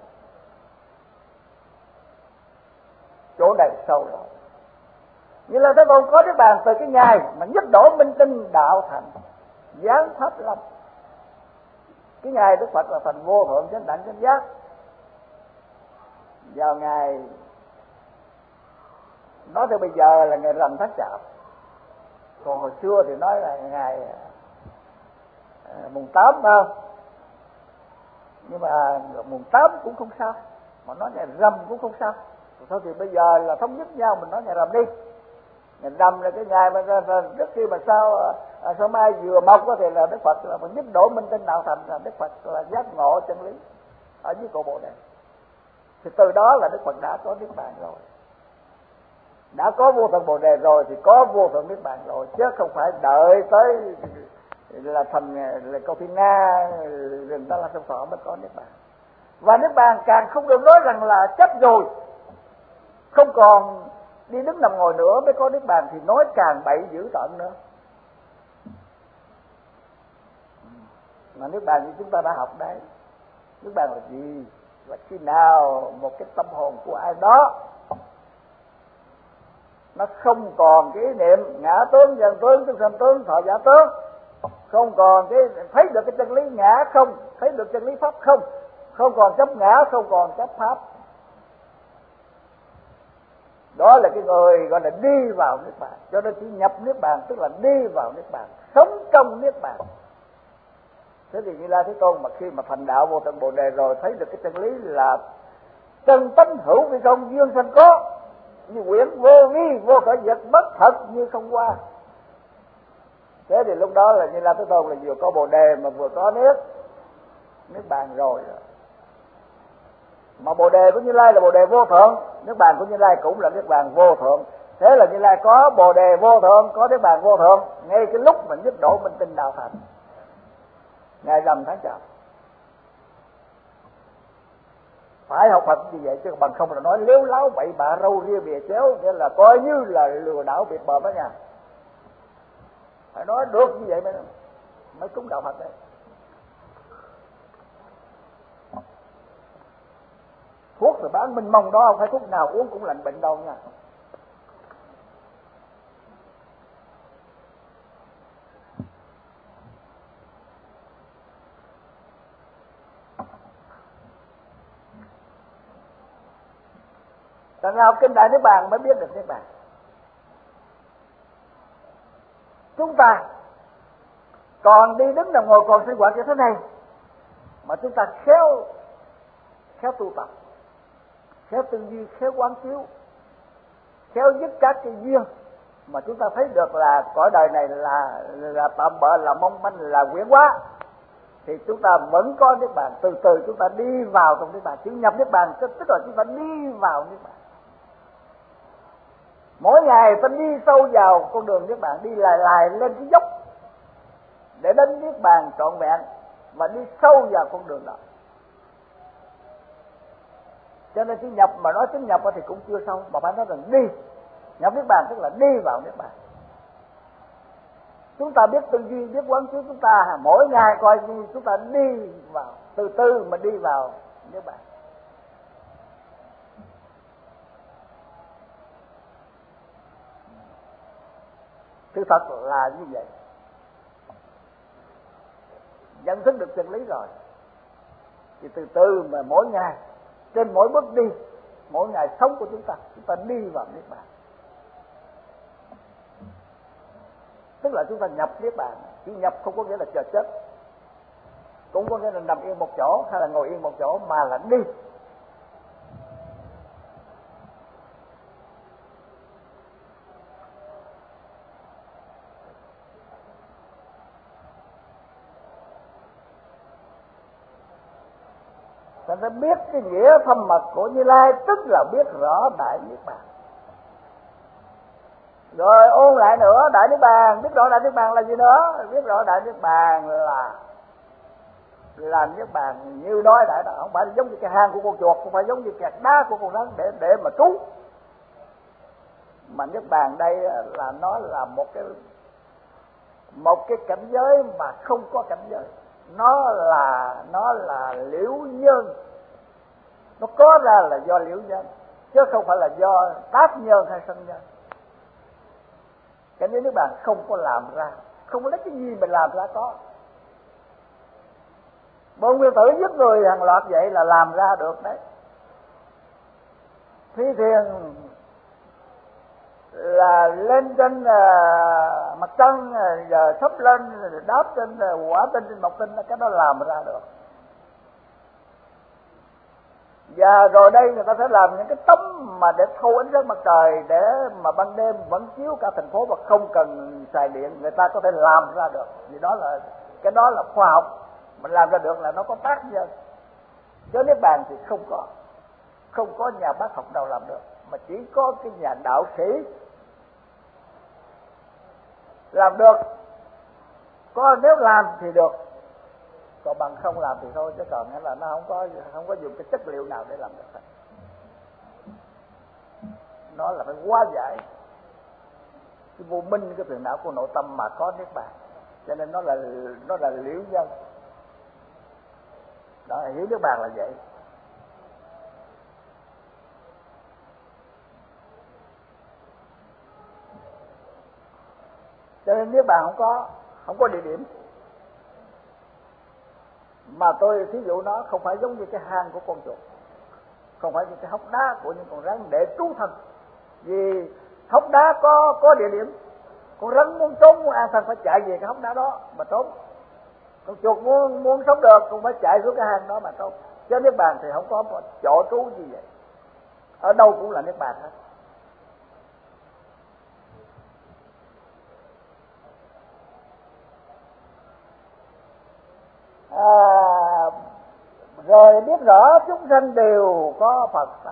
Chỗ này sâu rồi. Như Lai Thế Tôn có Niết Bàn từ cái ngày mà nhất đổ minh tinh đạo thành giáng pháp lâm. Cái ngày Đức Phật là thành vô thượng chánh đẳng chánh giác, vào ngày nói từ bây giờ là ngày rằm tháng Chạp, còn hồi xưa thì nói là ngày mùng 8 phải không? Nhưng mà mùng 8 cũng không sao, mà nói ngày rằm cũng không sao. Thôi thì bây giờ là thống nhất nhau, mình nói ngày rằm đi. Ngày rằm là cái ngày mà trước khi mà sao mai vừa mọc có thể là Đức Phật là mình nhất độ minh tinh đạo thành, là Đức Phật là giác ngộ chân lý ở dưới cội Bồ Đề. Thì từ đó là Đức Phật đã có Niết Bàn rồi, đã có vô thượng Bồ Đề rồi thì có vô thượng Niết Bàn rồi, chứ không phải đợi tới là thành là Câu Thi Na rừng Ta La Sông Thọ mới có Niết Bàn. Và Niết Bàn càng không được nói rằng là chấp rồi, không còn đi đứng nằm ngồi nữa mới có Niết Bàn thì nói càng bậy dữ tợn nữa. Mà Niết Bàn như chúng ta đã học đấy, Niết Bàn là gì? Là khi nào một cái tâm hồn của ai đó nó không còn cái niệm ngã tướng, nhân tướng, chúng sanh tướng, thọ giả tướng, không còn cái thấy được cái chân lý ngã không, thấy được chân lý pháp không, không còn chấp ngã, không còn chấp pháp. Đó là cái người gọi là đi vào niết bàn. Cho nên chỉ nhập niết bàn tức là đi vào niết bàn, sống trong niết bàn. Thế thì Như Lai Thế Tôn mà khi mà thành đạo vô tận Bồ Đề rồi, thấy được cái chân lý là chân tánh hữu vi không, duyên sanh có, như quyển vô vi vô khởi vật, bất thật như không qua. Thế thì lúc đó là Như Lai Thế Tôn là vừa có Bồ Đề mà vừa có niết bàn rồi. Mà Bồ Đề của Như Lai là Bồ Đề vô thượng, niết bàn của Như Lai cũng là niết bàn vô thượng. Thế là Như Lai có Bồ Đề vô thượng, có niết bàn vô thượng ngay cái lúc mình nhất độ minh tinh đạo thành, ngày rằm tháng chạp. Phải học Phật như vậy chứ bằng không là nói lếu láo bậy bạ râu ria bìa chéo, nghĩa là coi như là lừa đảo biệt bợm đó nha. Phải nói được như vậy mới cúng đạo Phật đấy. Thuốc rồi bán minh mông đó không phải thuốc nào uống cũng lành bệnh đâu nha. Tại nào kinh Đại Niết Bàn mới biết được Niết Bàn. Chúng ta còn đi đứng nằm ngồi còn sinh hoạt như thế này mà chúng ta khéo tu tập, khéo tư duy, khéo quán chiếu, khéo dứt các cái duyên mà chúng ta thấy được là cõi đời này là tạm bợ, là mong manh, là quyển hóa, thì chúng ta vẫn có Niết Bàn. Từ từ chúng ta đi vào trong Niết Bàn. Chữ nhập Niết Bàn tức là chúng ta đi vào Niết Bàn. Mỗi ngày ta đi sâu vào con đường Niết Bàn, đi lại lên cái dốc để đến Niết Bàn trọn vẹn và đi sâu vào con đường đó. Cho nên chữ nhập mà nói chữ nhập thì cũng chưa sâu, mà phải nói rằng đi. Nhập Niết Bàn tức là đi vào Niết Bàn. Chúng ta biết tư duy, biết quán chiếu, chúng ta mỗi ngày coi như chúng ta đi vào, từ từ mà đi vào Niết Bàn. Sự thật là như vậy. Nhận thức được chân lý rồi thì từ từ mà mỗi ngày, trên mỗi bước đi, mỗi ngày sống của chúng ta đi vào Niết Bàn. Tức là chúng ta nhập Niết Bàn. Chỉ nhập không có nghĩa là chờ chết, cũng có nghĩa là nằm yên một chỗ hay là ngồi yên một chỗ, mà là đi. Ta phải biết cái nghĩa thâm mật của Như Lai, tức là biết rõ Đại Niết Bàn. Rồi ôn lại nữa, Đại Niết Bàn, biết rõ Đại Niết Bàn là gì nữa? Biết rõ Đại Niết Bàn là Niết Bàn như nói đại đó, không phải giống như cái hang của con chuột, không phải giống như kẹt đá của con rắn để mà trú. Mà Niết Bàn đây là nó là một cái cảnh giới mà không có cảnh giới. Nó là liễu nhân. Nó có ra là do liễu nhân, chứ không phải là do tác nhân hay sanh nhân. Cái Niết Bàn không có làm ra, không có lấy cái gì mình làm ra có. Bọn nguyên tử giết người hàng loạt vậy là làm ra được đấy. Phi thuyền là lên trên mặt trăng, giờ sắp lên đáp trên quả tinh, trên mộc tinh, cái đó làm ra được. Và rồi đây người ta sẽ làm những cái tấm mà để thâu ánh sáng mặt trời, để mà ban đêm vẫn chiếu cả thành phố mà không cần xài điện, người ta có thể làm ra được. Vì đó là cái đó là khoa học, mình làm ra được là nó có tác nhân. Chứ Niết Bàn thì không có nhà bác học nào làm được, mà chỉ có cái nhà đạo sĩ làm được. Có nếu làm thì được, còn bằng không làm thì thôi, chứ còn là nó không có dùng cái chất liệu nào để làm được. Nó là phải hóa giải cái vô minh, cái phiền não của nội tâm mà có Niết Bàn. Cho nên nó là liễu nhân. Đó, hiểu Niết Bàn là vậy. Cho nên niết bàn không có địa điểm. Mà tôi thí dụ nó không phải giống như cái hang của con chuột, không phải như cái hốc đá của những con rắn để trú thân. Vì hốc đá có địa điểm, con rắn muốn trốn muốn an thân phải chạy về cái hốc đá đó mà trốn. Con chuột muốn sống được cũng phải chạy xuống cái hang đó mà trốn. Chứ niết bàn thì không có một chỗ trú như vậy, ở đâu cũng là niết bàn hết. Rồi biết rõ chúng sanh đều có Phật tánh.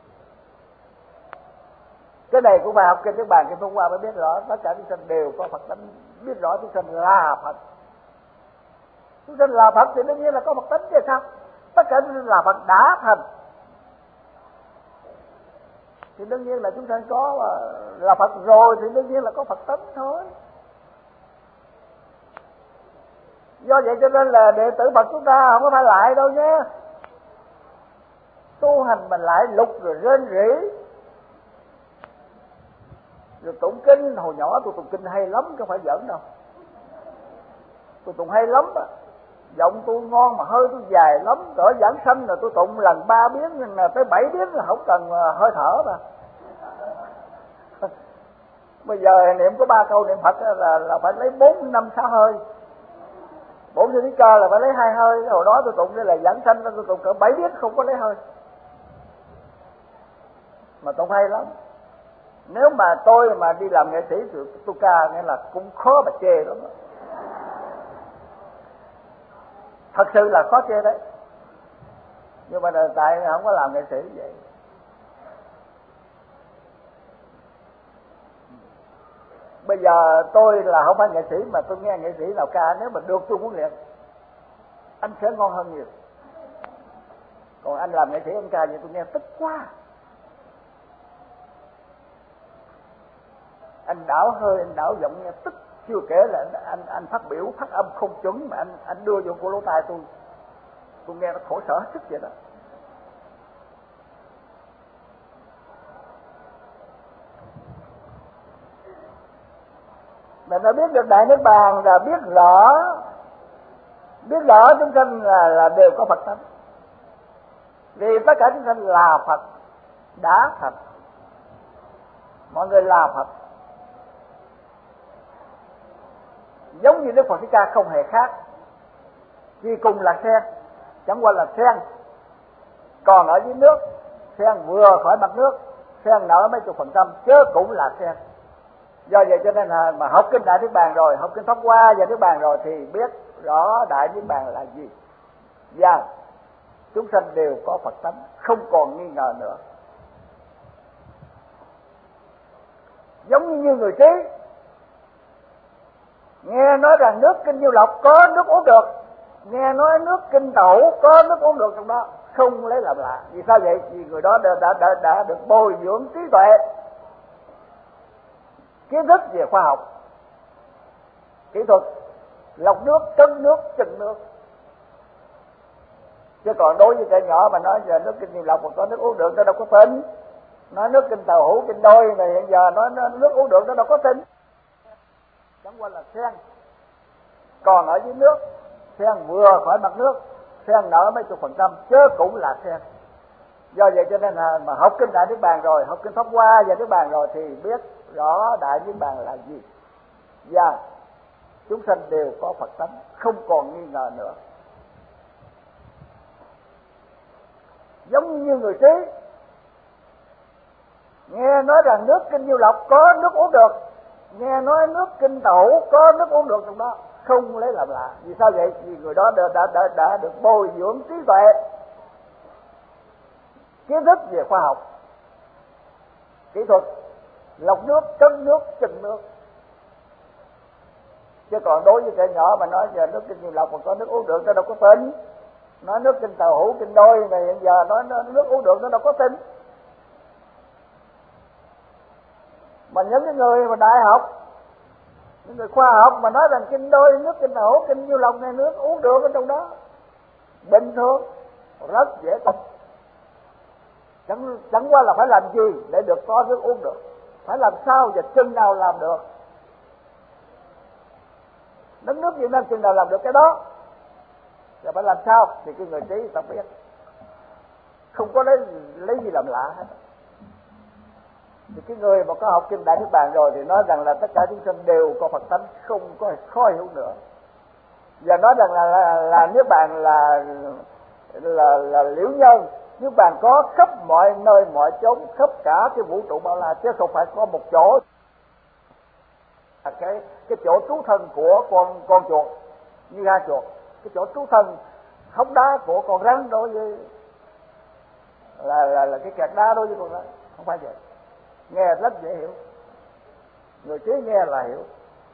Cái này cũng phải học kinh Niết Bàn Kinh Pháp Hoa mới biết rõ tất cả chúng sanh đều có Phật tánh, biết rõ chúng sanh là Phật. Chúng sanh là Phật thì đương nhiên là có Phật tánh chứ sao? Tất cả chúng sanh là Phật đã thành thì đương nhiên là chúng sanh có là Phật rồi thì đương nhiên là có Phật tánh thôi. Do vậy cho nên là đệ tử Phật chúng ta không có phải lại đâu nhé. Tu hành mình lại lục rồi rên rỉ rồi tụng kinh. Hồi nhỏ tôi tụng kinh hay lắm, không phải giỡn đâu. Tôi tụng hay lắm á, giọng tôi ngon mà hơi tôi dài lắm. Cỡ giảng sanh là tôi tụng lần 3 biến tới 7 biến là không cần hơi thở mà. Bây giờ niệm có 3 câu niệm Phật là phải lấy 4, 5, 6 hơi. 4 chữ cơ là phải lấy 2 hơi. Hồi đó tôi tụng đây là giảng sanh, tôi tụng cỡ 7 biến không có lấy hơi. Mà tụng hay lắm. Nếu mà tôi mà đi làm nghệ sĩ tôi ca nghĩa là cũng khó mà chê lắm đó. Thật sự là khó chê đấy. Nhưng mà tại không có làm nghệ sĩ vậy. Bây giờ tôi là không phải nghệ sĩ mà tôi nghe nghệ sĩ nào ca, nếu mà được tôi muốn luyện anh sẽ ngon hơn nhiều. Còn anh làm nghệ sĩ anh ca vậy tôi nghe tức quá. Anh đảo hơi, anh đảo giọng nghe tức. Chưa kể là anh phát biểu phát âm không chuẩn mà anh đưa vô cổ lỗ tai tôi nghe nó khổ sở hết sức vậy đó. Mình đã biết được Đại Niết Bàn là biết rõ chúng sanh là đều có Phật tánh. Vì tất cả chúng sanh là Phật đã thành. Mọi người là Phật. Giống như Đức Phật Thích Ca không hề khác, chỉ cùng là sen, chẳng qua là sen còn ở dưới nước, sen vừa khỏi mặt nước, sen nở mấy chục %, chứ cũng là sen. Do vậy cho nên là mà học kinh Đại Niết Bàn rồi, học kinh Pháp Hoa và Niết Bàn rồi thì biết rõ Đại Niết Bàn là gì. Và chúng sanh đều có Phật tánh, không còn nghi ngờ nữa. Giống như người trí nghe nói rằng nước kinh Nhiêu Lộc có nước uống được, nghe nói nước kinh Tẩu có nước uống được trong đó, không lấy làm lạ. Vì sao vậy? Vì người đó đã được bồi dưỡng trí tuệ, kiến thức về khoa học, kỹ thuật, lọc nước, cân nước, chừng nước. Chứ còn đối với trẻ nhỏ mà nói giờ nước kinh Nhiêu Lộc mà có nước uống được nó đâu có tin. Nói nước kinh Tàu Hũ, kinh Đôi này hiện giờ nói nước uống được nó đâu có tin. Chẳng qua là sen còn ở dưới nước, sen vừa khỏi mặt nước, sen nở mấy chục %, chứ cũng là sen. Do vậy cho nên là mà học kinh Đại Niết Bàn rồi, học kinh Pháp Hoa và Niết Bàn rồi thì biết rõ Đại Niết Bàn là gì. Và chúng sanh đều có Phật tánh, không còn nghi ngờ nữa. Giống như người trí nghe nói rằng nước kinh Nhiêu Lộc có nước uống được, nghe nói nước kinh Tẩu có nước uống được trong đó, không lấy làm lạ. Vì sao vậy? Vì người đó đã được bồi dưỡng trí tuệ, kiến thức về khoa học, kỹ thuật, lọc nước, cân nước, chừng nước. Chứ còn đối với trẻ nhỏ mà nói giờ nước kinh Nhiêu Lộc mà có nước uống được nó đâu có tin. Nói nước kinh Tàu Hũ, kinh Đôi này hiện giờ nói nước uống được nó đâu có tin. Mà những cái người mà đại học, những người khoa học mà nói rằng kinh Đôi, nước kinh Tàu Hũ, kinh Nhiêu Lộc này nước uống được ở trong đó, bình thường, rất dễ tin. Chẳng qua là phải làm gì để được có nước uống được, phải làm sao và chừng nào làm được. Đất nước Việt Nam chừng nào làm được cái đó rồi phải làm sao thì cái người trí ta biết, không có lấy gì làm lạ hết. Thì cái người mà có học kinh Đại Niết Bàn rồi thì nói rằng là tất cả chúng sinh đều có Phật tánh, không có khó hiểu nữa. Và nói rằng là Niết Bàn là liễu nhân, Niết Bàn có khắp mọi nơi mọi chốn, khắp cả cái vũ trụ bao la, chứ không phải có một chỗ. Cái chỗ trú thân của con chuột như ha chuột, cái chỗ trú thân hốc đá của con rắn đối với là cái kẹt đá đối với con rắn, không phải vậy. Nghe rất dễ hiểu, người trí nghe là hiểu.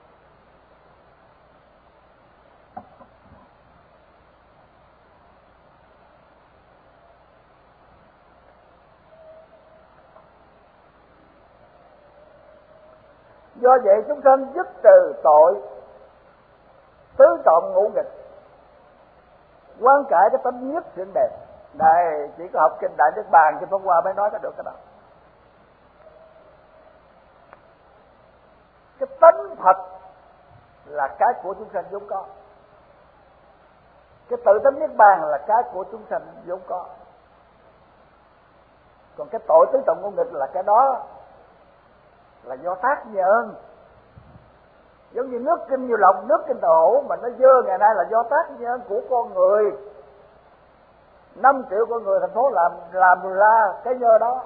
Do vậy chúng sanh dứt trừ tội tứ trọng ngũ nghịch, quán cải cái tánh nhất thiện đẹp. Đây chỉ có học kinh Đại Niết Bàn cho Pháp Hoa mới nói được cái đó. Cái tánh thật là cái của chúng sanh vốn có, cái tự tánh Niết Bàn là cái của chúng sanh vốn có. Còn cái tội tứ trọng ngũ nghịch là cái đó là do tác nhân. Giống như nước kinh Nhiêu Lộc, nước kinh Tàu Hủ mà nó dơ ngày nay là do tác nhân của con người. 5 triệu con người thành phố làm ra cái dơ đó.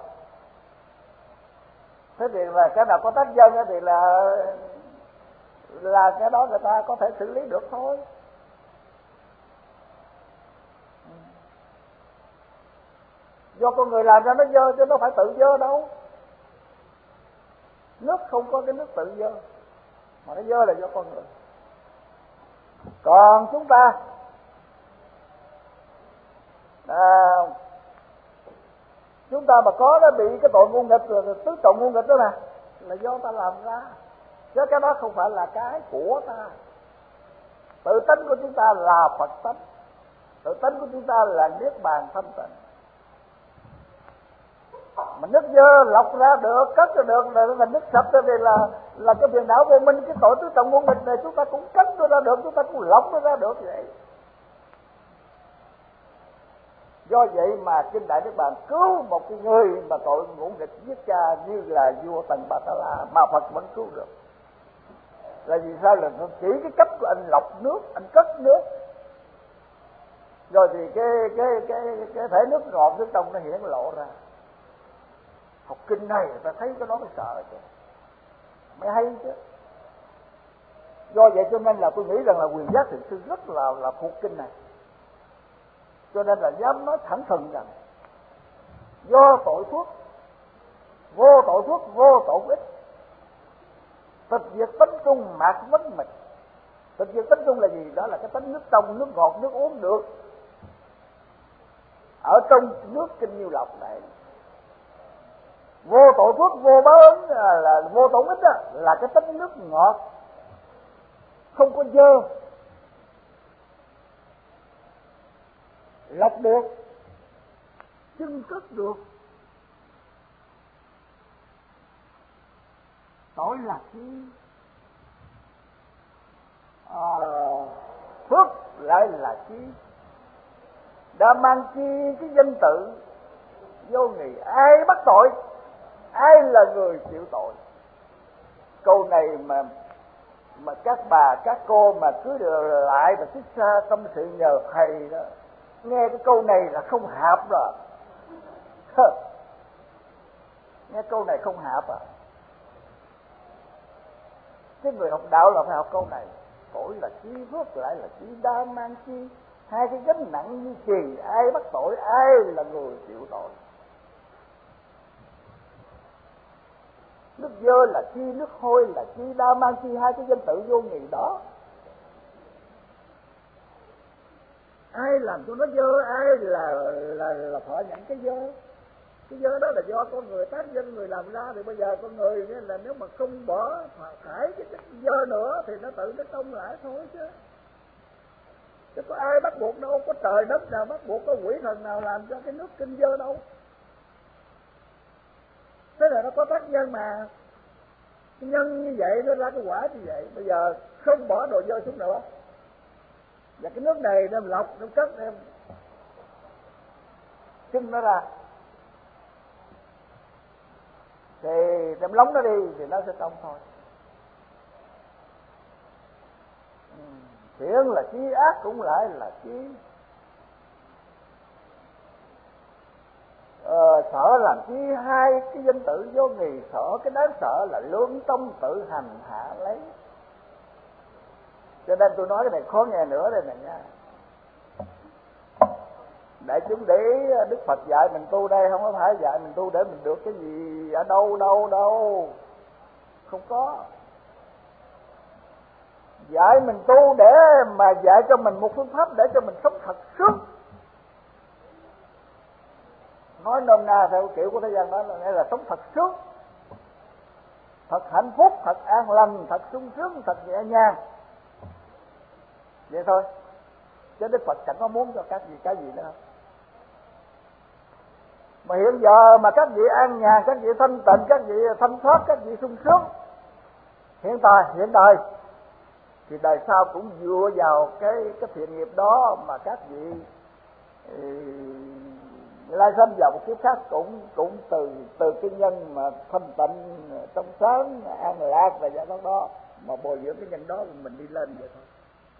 Thế thì là cái nào có tác nhân thì là cái đó người ta có thể xử lý được thôi. Do con người làm ra nó dơ chứ nó phải tự dơ đâu. Nước không có cái nước tự dơ, mà nó dơ là do con người. Còn chúng ta mà có nó bị cái tội ngu nghịch rồi, tứ trọng ngu nghịch đó nè, là do ta làm ra, chứ cái đó không phải là cái của ta. Tự tánh của chúng ta là Phật tánh, tự tánh của chúng ta là Niết Bàn thanh tịnh. Mà nước dơ lọc ra được, cất ra được là nước sạch thì là cái phiền não vô minh. Cái tội tứ trọng ngũ nghịch này chúng ta cũng cất nó ra được, chúng ta cũng lọc nó ra được vậy. Do vậy mà kinh Đại Niết Bàn cứu một cái người mà tội ngũ nghịch giết cha như là vua Tần Ba Ta La mà Phật vẫn cứu được. Là vì sao? Là chỉ cái cách của anh lọc nước, anh cất nước, rồi thì cái thể nước ngọt nước trong nó hiển lộ ra. Học kinh này người ta thấy cái đó mới sợ chứ, mới hay chứ. Do vậy cho nên là tôi nghĩ rằng là Quyền Giác Thiền Sư rất là thuộc kinh này, cho nên là dám nói thẳng thừng rằng do tội phước, vô tội phước vô tội ích, tịch diệt tánh trung mạt vấn mịch. Tịch diệt tánh trung là gì? Đó là cái tánh nước trong, nước ngọt, nước uống được ở trong nước kinh Nhiêu Lộc này. Vô tội phước vô báo ứng là vô tội ích đó, là cái tánh nước ngọt, không có dơ, lọc được, chưng cất được. Tội là chi? Phước lại là chi? Đã mang chi cái danh tự vô nghị. Ai bắt tội? Ai là người chịu tội? Câu này mà các bà các cô mà cứ lại và xích xa tâm sự nhờ thầy đó, nghe cái câu này là không hạp rồi. Nghe câu này không hạp à. Cái người học đạo là phải học câu này. Tội là chi, phước lại là chi, đa mang chi? Hai cái gánh nặng như chì, ai bắt tội? Ai là người chịu tội? Nước dơ là chi, nước hôi là chi, đa mang chi? Hai cái danh tự vô nghị đó. Ai làm cho nó dơ? Ai là phải nhận cái dơ? Cái dơ đó là do con người tác nhân người làm ra. Thì bây giờ con người là nếu mà không bỏ thải cái dơ nữa thì nó tự nó tông lại thôi chứ. Chứ có ai bắt buộc đâu, có trời đất nào bắt buộc, có quỷ thần nào làm cho cái nước kinh dơ đâu. Thế là nó có tác nhân mà. nhân như vậy nó ra cái quả như vậy. Bây giờ không bỏ đồ vô xuống nữa, và cái nước này đem lọc, đem cất, đem trưng nó ra, thì đem lóng nó đi thì nó sẽ trong thôi. Thiện là chí, ác cũng lại là chí. Sợ làm chi hai cái danh tự vô nghì, sợ cái đáng sợ là lương tâm tự hành hạ lấy. Cho nên tôi nói cái này khó nghe nữa đây này nha. Đại chúng để ý, Đức Phật dạy mình tu đây không có phải dạy mình tu để mình được cái gì ở đâu đâu, không có. Dạy mình tu để mà dạy cho mình một phương pháp để cho mình sống thật sướng. Nói nôm na theo kiểu của thế gian đó là sống thật sướng, thật hạnh phúc, thật an lành, thật sung sướng, thật nhẹ nhàng. Vậy thôi. Chứ Đức Phật chẳng có muốn cho các vị cái gì nữa. Mà hiện giờ mà các vị an nhàn, các vị thanh tịnh, các vị thanh thoát, các vị sung sướng hiện đời thì đời sau cũng dựa vào cái thiện nghiệp đó mà các vị lai sanh vào một kiếp khác cũng từ cái nhân mà thanh tịnh trong sáng an lạc và giải thoát đó mà bồi dưỡng cái nhân đó mình đi lên vậy thôi.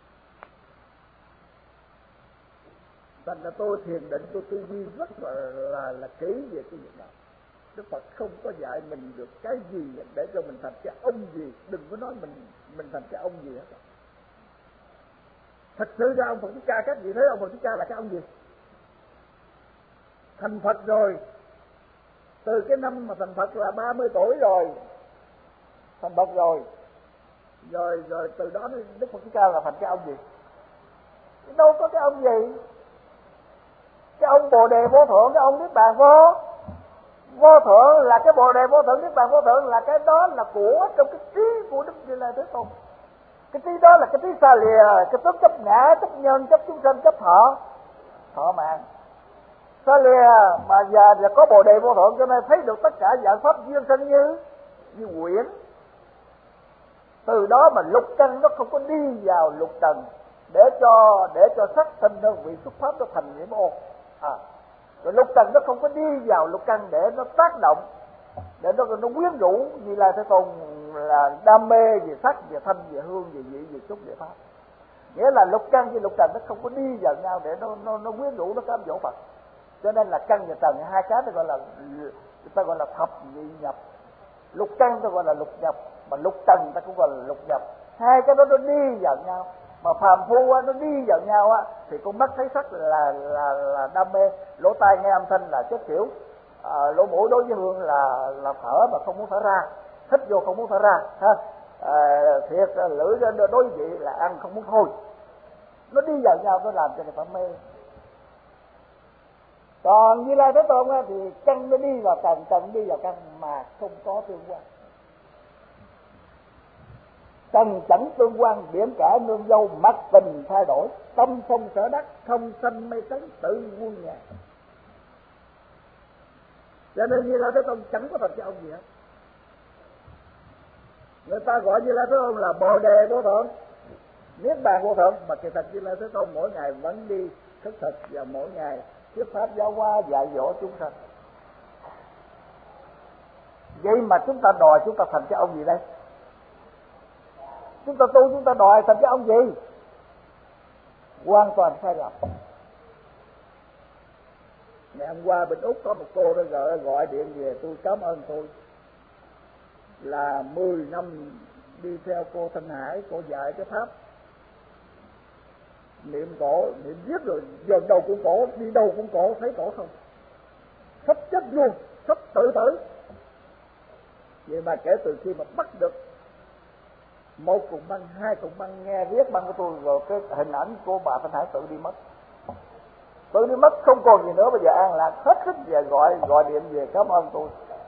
Thành ra tôi thiền định, tôi tư duy rất là kỹ về cái việc đó. Đức Phật không có dạy mình được cái gì để cho mình thành cái ông gì. Đừng có nói mình thành cái ông gì hết. Thật sự ra ông Phật Thích Ca, các vị thấy ông Phật Thích Ca là cái ông gì? Thành Phật rồi. Từ cái năm mà thành Phật là 30 tuổi rồi, thành Phật rồi từ đó Đức Phật Thích Ca là thành cái ông gì? Đâu có cái ông gì. Cái ông Bồ Đề Vô Thượng, cái ông Niết Bàn Vô Thượng là cái Bồ Đề Vô Thượng, Niết Bàn Vô Thượng là cái đó là của trong cái trí của Đức Như Lai Thế Tôn. Cái trí đó là cái trí xa lìa, cái tướng chấp ngã, chấp nhân, chấp chúng sanh, chấp thọ mạng. Xa lìa mà giờ có Bồ Đề Vô Thượng cho nên thấy được tất cả dạng pháp duyên sinh như quyển. Từ đó mà lục căn nó không có đi vào lục trần để cho sắc sinh đơn vị xuất pháp nó thành nhiễm ô. Rồi lục trần nó không có đi vào lục căn để nó tác động, để nó quyến rũ Như Lai Thế Tôn là đam mê về sắc, về thanh, về hương, về vị, về xúc, về pháp. Nghĩa là lục căn với lục trần nó không có đi vào nhau để nó quyến rũ, nó cám dỗ Phật. Cho nên là căn và trần hai cái người ta gọi là thập nhị nhập. Lục căn ta gọi là lục nhập, mà lục trần ta cũng gọi là lục nhập. Hai cái đó nó đi vào nhau. Mà phàm phu nó đi vào nhau á thì con mắt thấy sắc là đam mê, lỗ tai nghe âm thanh là chất kiểu, lỗ mũi đối với hương là thở mà không muốn thở ra, hít vô không muốn thở ra ha. Thiệt lưỡi đối với vị là ăn không muốn thôi. Nó đi vào nhau, nó làm cho người ta mê. Còn Như Lai Thế Tôn á thì căn nó đi vào trần, trần đi vào căn mà không có tương quan. Trần chẳng tương quan, biển cả nương dâu, mắt tình thay đổi, tâm phong sở đắc, không sanh mê tấn, tự quân nhà. Cho nên Như Lai Thế Tôn chẳng có thành cái ông gì hết. Người ta gọi Như Lai Thế Tôn là Bồ Đề Vô Thượng, Niết Bàn Vô Thượng, mà kỳ thật Như Lai Thế Tôn mỗi ngày vẫn đi khất thực và mỗi ngày thuyết pháp giáo hóa dạy dỗ chúng sanh. Vậy mà chúng ta đòi chúng ta thành cái ông gì đây? Chúng ta tu chúng ta đòi thành cái ông gì? Hoàn toàn sai lầm. Ngày hôm qua bên Úc có một cô đó gọi điện về tôi cảm ơn tôi là 10 năm đi theo cô Thanh Hải, cô dạy cái pháp niệm cổ, niệm viết rồi giờ đầu cũng cổ, đi đâu cũng cổ, thấy cổ không, sắp chết luôn, sắp tự tử. Vậy mà kể từ khi mà bắt được một cục băng, hai cục băng, nghe viết băng của tôi rồi cái hình ảnh của bà Thanh Hải tự đi mất, không còn gì nữa. Bây giờ an lạc hết sức về gọi điện về cảm ơn tôi,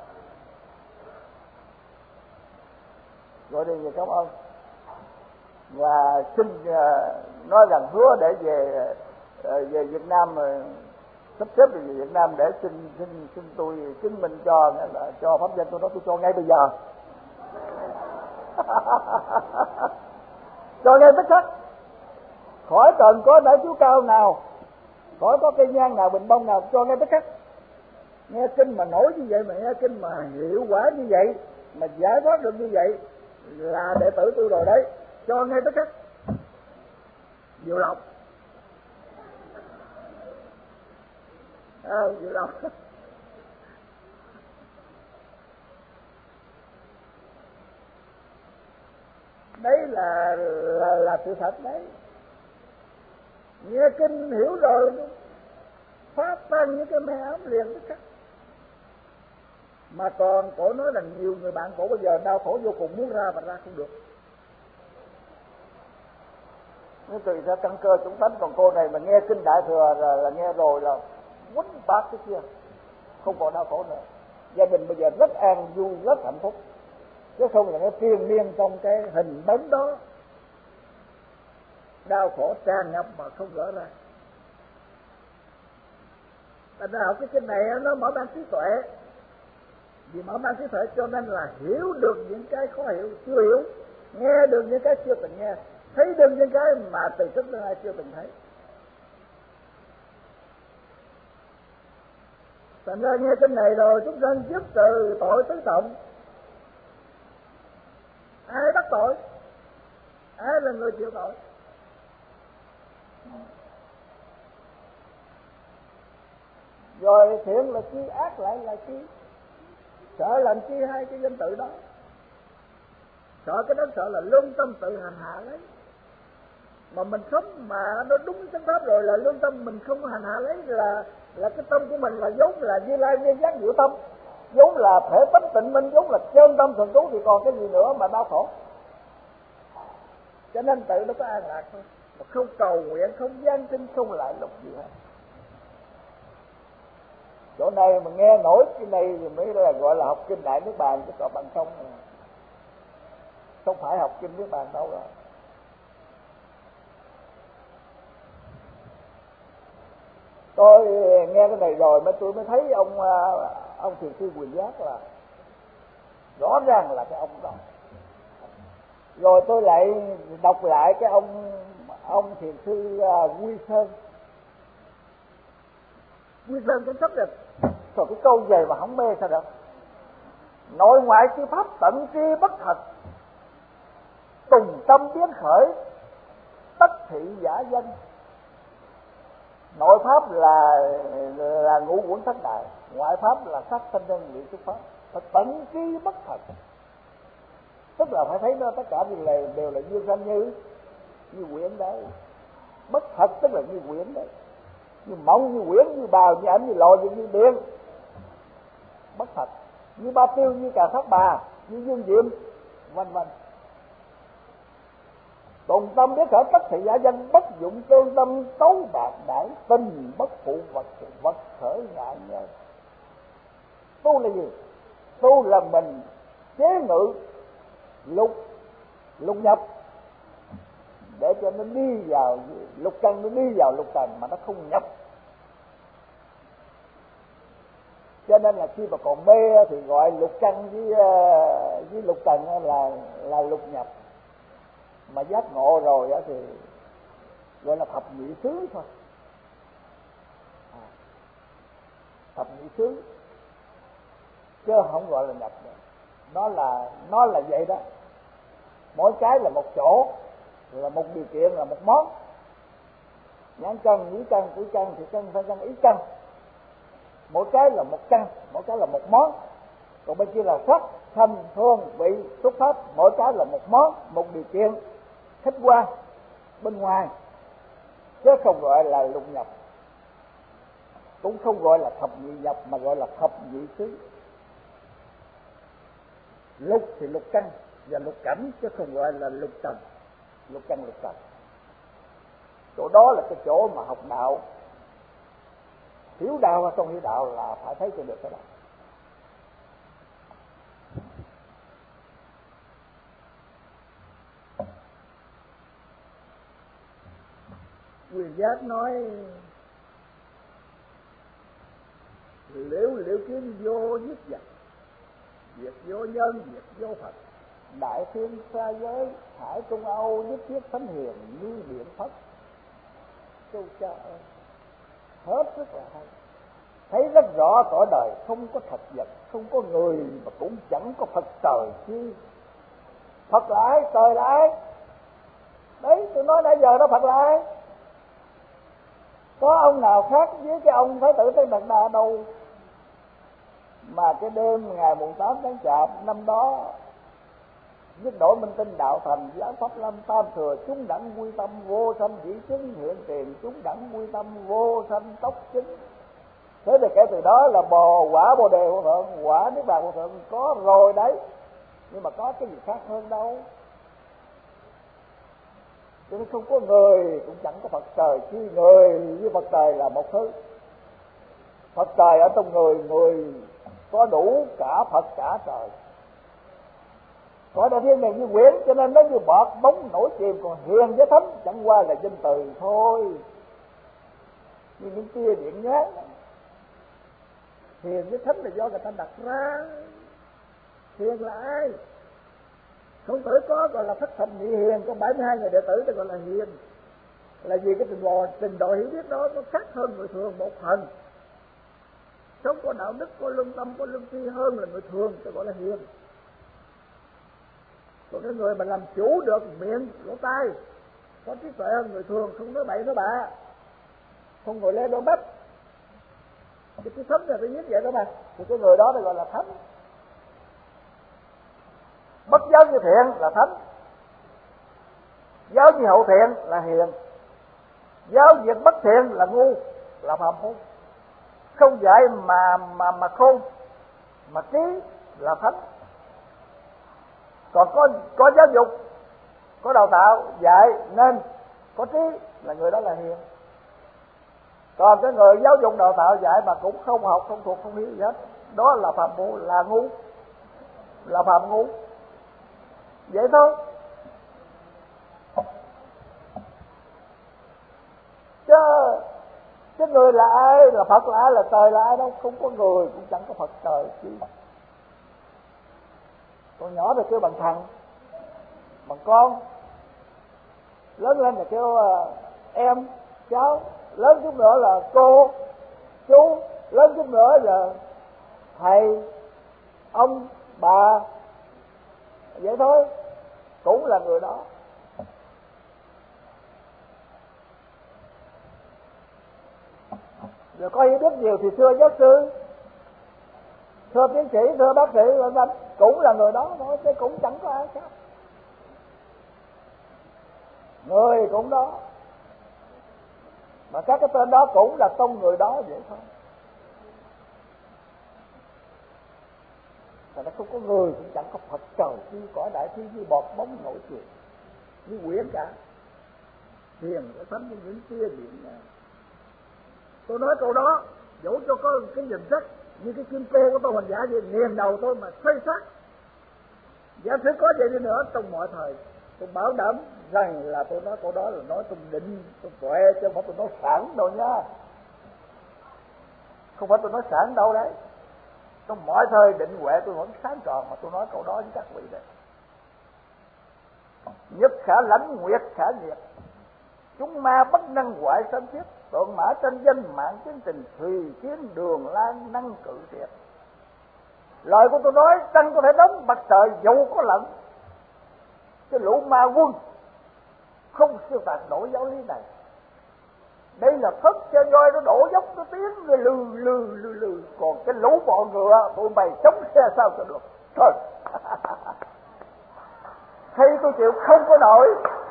gọi điện về cảm ơn và xin nói rằng hứa để về Việt Nam, sắp xếp về Việt Nam để xin tôi chứng minh cho pháp danh tôi đó, tôi cho ngay bây giờ. Cho ngay tức khắc, khỏi cần có nở chiếu cao nào, khỏi có cây nhang nào, bình bông nào, cho ngay tức khắc. Nghe kinh mà nổi như vậy, mà nghe kinh mà hiệu quả như vậy, mà giải thoát được như vậy là đệ tử tôi rồi đấy, cho ngay tức khắc. Diệu Lộc, Diệu Lộc. Đấy là sự thật đấy. Nghe kinh hiểu rồi phát tan những cái mê ám liền tức khắc. Mà còn cổ nói là nhiều người bạn cổ bây giờ đau khổ vô cùng, muốn ra mà ra không được. Nó tùy ra căn cơ chúng tánh. Còn cô này mà nghe kinh Đại Thừa là nghe rồi là quýnh bát cái kia, không còn đau khổ nữa. Gia đình bây giờ rất an vui, rất hạnh phúc, chứ không là nó triền miên trong cái hình bóng đó, đau khổ tràn ngập mà không gỡ ra. Thành ra học cái kinh này nó mở mang trí tuệ, vì mở mang trí tuệ cho nên là hiểu được những cái khó hiểu, chưa hiểu, nghe được những cái chưa từng nghe, thấy được những cái mà từ trước đến nay chưa từng thấy. Thành ra nghe kinh này rồi chúng sanh giúp từ tội tứ trọng. Ai bắt tội? Ai là người chịu tội? Rồi thiện là chi, ác lại là chi? Sợ làm chi hai cái danh tự đó? Sợ cái đó, sợ là lương tâm tự hành hạ lấy. Mà mình sống mà nó đúng chánh pháp rồi là lương tâm mình không hành hạ lấy, là cái tâm của mình là vốn là Như Lai viên giác diệu tâm, vốn là thể tánh tịnh minh, vốn là chân tâm thường trú, thì còn cái gì nữa mà đau khổ. Cho nên tự nó có an lạc thôi, mà không cầu nguyện, không gian sinh, không lại lục gì hết. Chỗ này mà nghe nổi cái này thì mới là gọi là học kinh Đại Niết Bàn, chứ còn bằng không phải học kinh Niết Bàn đâu rồi. Tôi nghe cái này rồi tôi mới thấy ông thiền sư Quyền Giác là rõ ràng là cái ông đó. Rồi tôi lại đọc lại cái ông thiền sư Quy Sơn cái sắp được. Rồi cái câu về mà không mê sao được. Nội ngoại chư pháp tận tri bất thật, tùng tâm biến khởi, tất thị giả danh. Nội pháp là ngũ uẩn thất đại, ngoại pháp là sắc thanh nhân luyện xuất pháp. Phải tận tri bất thật, tức là phải thấy nó tất cả đều là duyên sanh như quyển đấy. Bất thật tức là như quyển đấy, như mộng, như quyển, như bào, như ảnh, như lò, như điện. Bất thật, như Ba Tiêu, như Cà Thác Bà, như Dương Diệm, vân vân. Tùng tâm biết khởi tất thị giả danh, bất dụng chân tâm tấu bạc đãi, tình bất phụ vật khởi ngại nhân. Tu là gì? Tu là mình chế ngự lục nhập để cho nó đi vào lục căn, nó đi vào lục trần mà nó không nhập. Cho nên là khi mà còn mê thì gọi lục căn với lục trần là lục nhập. Mà giác ngộ rồi thì gọi là thập nhị xứ thôi. Thập nhị xứ chứ không gọi là nhập nữa. Nó là vậy đó. Mỗi cái là một chỗ, là một điều kiện, là một món. Nhãn căn, nhĩ căn, cử căn, thị căn, thân căn, ý căn. Mỗi cái là một căn, mỗi cái là một món. Còn bên kia là sắc, thanh, hương, vị, xúc pháp. Mỗi cái là một món, một điều kiện khách quan bên ngoài, chứ không gọi là lục nhập, cũng không gọi là thập nhị nhập, mà gọi là thập nhị xứ. Lục thì lục căn và lục cảnh, chứ không gọi là lục trần. Lục căn lục trần, chỗ đó là cái chỗ mà học đạo, hiểu đạo hay không hiểu đạo là phải thấy cho được cái đó. Quyền Giác nói liễu kiến vô nhất vật, việc vô nhân, việc vô Phật, đại thiên xa giới hải trung âu nhất thiết thánh hiền như điện phất. Châu cha ơi, hết rất là hay, thấy rất rõ cõi đời không có thật vật, không có người, mà cũng chẳng có Phật trời chi. Phật lại, trời lại. Đấy, tôi nói nãy giờ đó, Phật lại. Có ông nào khác với cái ông Thái tử Tất Đạt Đa đâu. Mà cái đêm ngày mùng 8 tháng Chạp năm đó, nhất đổi minh tinh đạo thành giáo pháp lâm tam thừa, chúng đẳng quy tâm vô sanh dĩ chứng hiện tiền, chúng đẳng quy tâm vô sanh tốc chứng. Thế thì kể từ đó là quả bồ đề vô thượng, quả niết bàn vô thượng có rồi đấy, nhưng mà có cái gì khác hơn đâu. Cho nên không có người cũng chẳng có Phật trời chi. Người với Phật trời là một thứ. Phật trời ở trong người, người có đủ cả Phật cả trời. Cõi đại thiên này như quyển, cho nên nó như bọt bóng nổi chìm. Còn hiền với thánh chẳng qua là danh từ thôi, như những tia điện nhát. Hiền với thánh là do người ta đặt ra. Hiền là ai? Khổng Tử có gọi là thất thành nhị hiền, có 72 người đệ tử thì gọi là hiền. Là vì cái trình độ hiểu biết đó nó khác hơn người thường một phần. Sống có đạo đức, có lương tâm, có lương tri hơn là người thường, thì gọi là hiền. Còn cái người mà làm chủ được miệng, lỗ tai, có trí tuệ hơn người thường, không nói bậy nói bạ, không ngồi lê đôi mắt, thì cái thánh là phải viết vậy đó mà, thì cái người đó thì gọi là thánh. Bất giáo như thiện là thánh, giáo như hậu thiện là hiền, giáo việc bất thiện là ngu, là phàm phu. Không dạy mà khôn, mà trí là thánh. Còn có giáo dục, có đào tạo, dạy nên có trí là người đó là hiền. Còn cái người giáo dục đào tạo dạy mà cũng không học, không thuộc, không hiểu gì hết, đó là phàm phu, là ngu, là phàm ngu. Vậy thôi. Chứ cái người là ai, là Phật là ai, là trời là ai đâu. Không có người cũng chẳng có Phật trời chi. Còn nhỏ thì kêu bằng thằng, bằng con, lớn lên là kêu em, cháu, lớn chút nữa là cô, chú, lớn chút nữa là thầy, ông, bà. Vậy thôi, cũng là người đó. Rồi có hiểu biết nhiều thì thưa giáo sư, thưa tiến sĩ, thưa bác sĩ, cũng là người đó thôi, chứ cũng chẳng có ai khác. Người cũng đó, mà các cái tên đó cũng là tông người đó vậy thôi. Mà nó không có người cũng chẳng có Phật trời chi. Cõi đại thiên như bọt bóng nổi chìm, như quyển cả. Hiền cái thánh như những tia điện. Tôi nói câu đó dẫu cho có cái nhìn sắc như cái kim cô của tôi Hoành Giả vậy, nghiền đầu tôi mà xây xác. Giả sử có vậy đi nữa trong mọi thời, tôi bảo đảm rằng là tôi nói câu đó là nói tôi định, tôi tuệ, chứ không phải tôi nói sẵn đâu nha. Không phải tôi nói sẵn đâu đấy. Trong mọi thời định huệ tôi vẫn sáng tròn, mà tôi nói câu đó với các vị đấy. Nhất khả lãnh, nguyệt khả nhiệt, chúng ma bất năng hoại sanh thiết, tượng mã tranh danh mạng chiến tình, thùy chiến đường lan năng cự thiệt. Lời của tôi nói trăng có thể đóng, mặt trời dầu có lận. Cái lũ ma quân không siêu tạc nổi giáo lý này. Đây là phất xe voi nó đổ dốc, nó tiến lừ lừ lừ lừ. Còn cái lũ bọ ngựa tụi mày chống xe sao cho được. Thôi thấy tôi chịu không có nổi.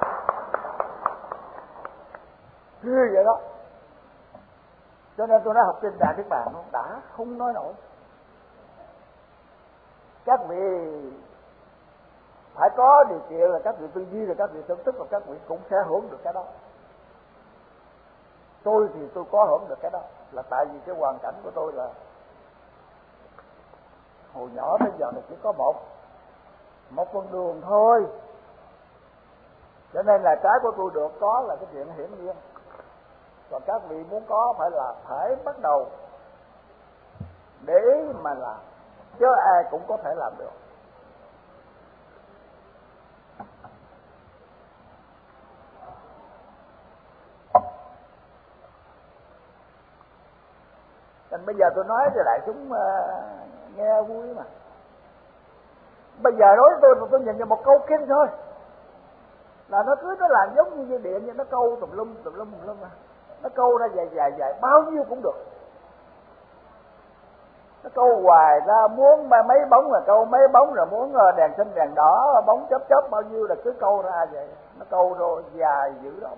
Như vậy đó. Cho nên tôi nói học sinh Đại Niết Bàn nó đã không nói nổi. Các vị phải có điều kiện là các vị tư duy, là các vị tưởng thức, là các vị cũng sẽ hưởng được cái đó. Tôi thì tôi có hưởng được cái đó là tại vì cái hoàn cảnh của tôi là hồi nhỏ tới giờ là chỉ có một con đường thôi. Cho nên là cái của tôi được có là cái chuyện hiển nhiên. Còn các vị muốn có phải bắt đầu để mà làm, chứ ai cũng có thể làm được. Nên bây giờ tôi nói cho đại chúng nghe vui mà. Bây giờ đối với tôi nhìn vào một câu kinh thôi là nó cứ nó làm giống như dây điện vậy, nó câu tùm lum mà. Nó câu ra dài bao nhiêu cũng được. Nó câu hoài ra, muốn mấy bóng là câu mấy bóng, rồi muốn đèn xanh đèn đỏ bóng chớp bao nhiêu là cứ câu ra vậy. Nó câu rồi dài dữ lắm.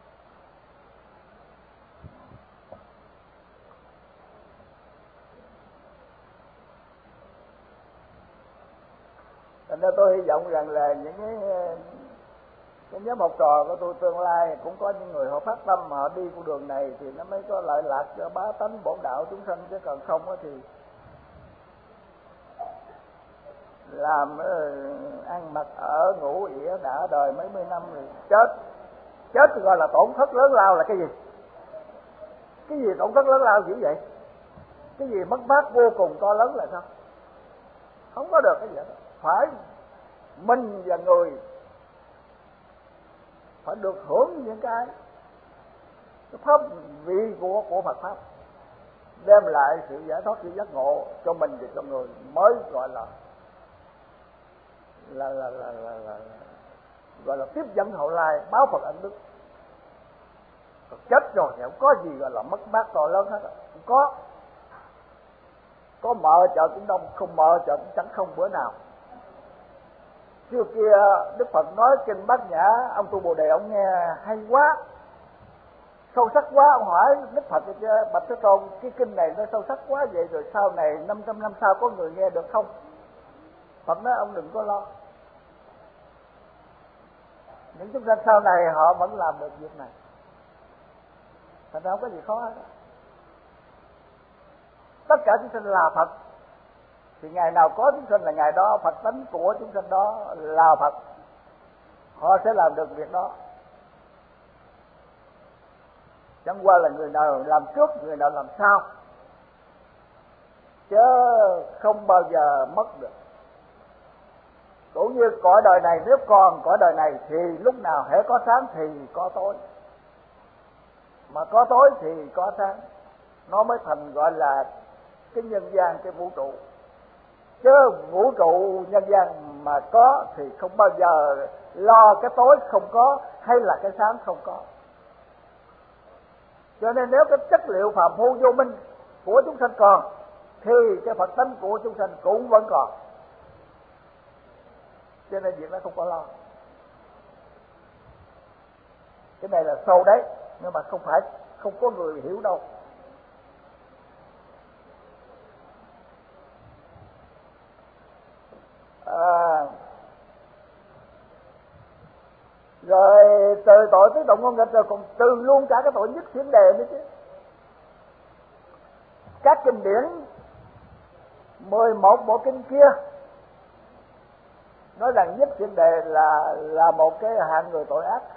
Thành ra tôi hy vọng rằng là những cái nhóm học trò của tôi tương lai cũng có những người họ phát tâm, họ đi con đường này thì nó mới có lợi lạc cho bá tánh bổn đạo chúng sanh, chứ còn không thì làm ăn mặc ở ngủ ỉa đã đời mấy mươi năm rồi chết thì gọi là tổn thất lớn lao là cái gì? Cái gì tổn thất lớn lao dữ vậy? Cái gì mất mát vô cùng to lớn là sao? Không có được cái gì đó. Phải mình và người phải được hưởng những cái pháp vị của Phật pháp, đem lại sự giải thoát, sự giác ngộ cho mình và cho người, mới gọi là gọi là tiếp dẫn hậu lai, báo Phật ân đức. Còn chết rồi thì không có gì gọi là mất mát to lớn hết, không có mở chợ cũng đông, không mở chợ cũng chẳng không bữa nào. Trước kia Đức Phật nói kinh Bát Nhã, ông Tu Bồ Đề ông nghe hay quá, sâu sắc quá. Ông hỏi Đức Phật bạch Thế Tôn, cái kinh này nó sâu sắc quá vậy rồi sau này 500 năm sau có người nghe được không? Phật nói ông đừng có lo, những chúng sanh sau này họ vẫn làm được việc này, thành ra không có gì khó hết. Tất cả chúng sanh là Phật, thì ngày nào có chúng sanh là ngày đó Phật tánh của chúng sanh đó là Phật, họ sẽ làm được việc đó. Chẳng qua là người nào làm trước, người nào làm sau, chứ không bao giờ mất được. Cũng như cõi đời này, nếu còn cõi đời này thì lúc nào hễ có sáng thì có tối, mà có tối thì có sáng, nó mới thành gọi là cái nhân gian, cái vũ trụ. Chứ vũ trụ nhân gian mà có thì không bao giờ lo cái tối không có hay là cái sáng không có. Cho nên nếu cái chất liệu phàm phu vô minh của chúng sanh còn thì cái Phật tánh của chúng sanh cũng vẫn còn. Cho nên việc đó không có lo. Cái này là sâu đấy, nhưng mà không có người hiểu đâu. Rồi từ tội tứ động ngôn nghịch rồi còn từ luôn cả cái tội nhất thiểm đề nữa chứ. Các kinh điển 11 bộ kinh kia nói rằng nhất thiểm đề là một cái hạng người tội ác,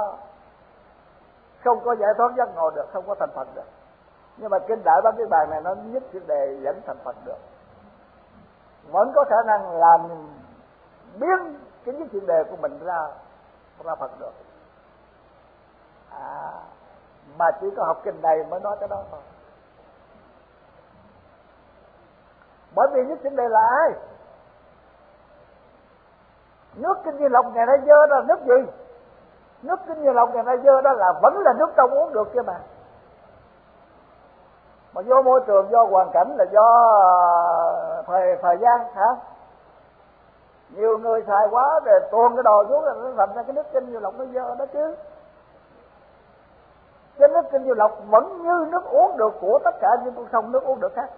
không có giải thoát giác ngộ được, không có thành Phật được. Nhưng mà kinh Đại Bát Niết Bàn này nó nhất thiểm đề vẫn thành Phật được, vẫn có khả năng làm biến cái nhất thiểm đề của mình ra Phật được. Mà chỉ có học kinh này mới nói cái đó thôi. Bởi vì nhất thiểm đề là ai? Nước Kinh Di Lộc ngày nay dơ đó là nước gì? Nước Kinh Di Lộc ngày nay dơ đó là vẫn là nước trong uống được kia mà. Mà do môi trường, do hoàn cảnh, là do thời gian hả? Nhiều người xài quá rồi tuôn cái đồ xuống là nó thành ra cái nước Kinh Di Lộc nó dơ đó chứ. Cái nước Kinh Di Lộc vẫn như nước uống được của tất cả những con sông nước uống được khác.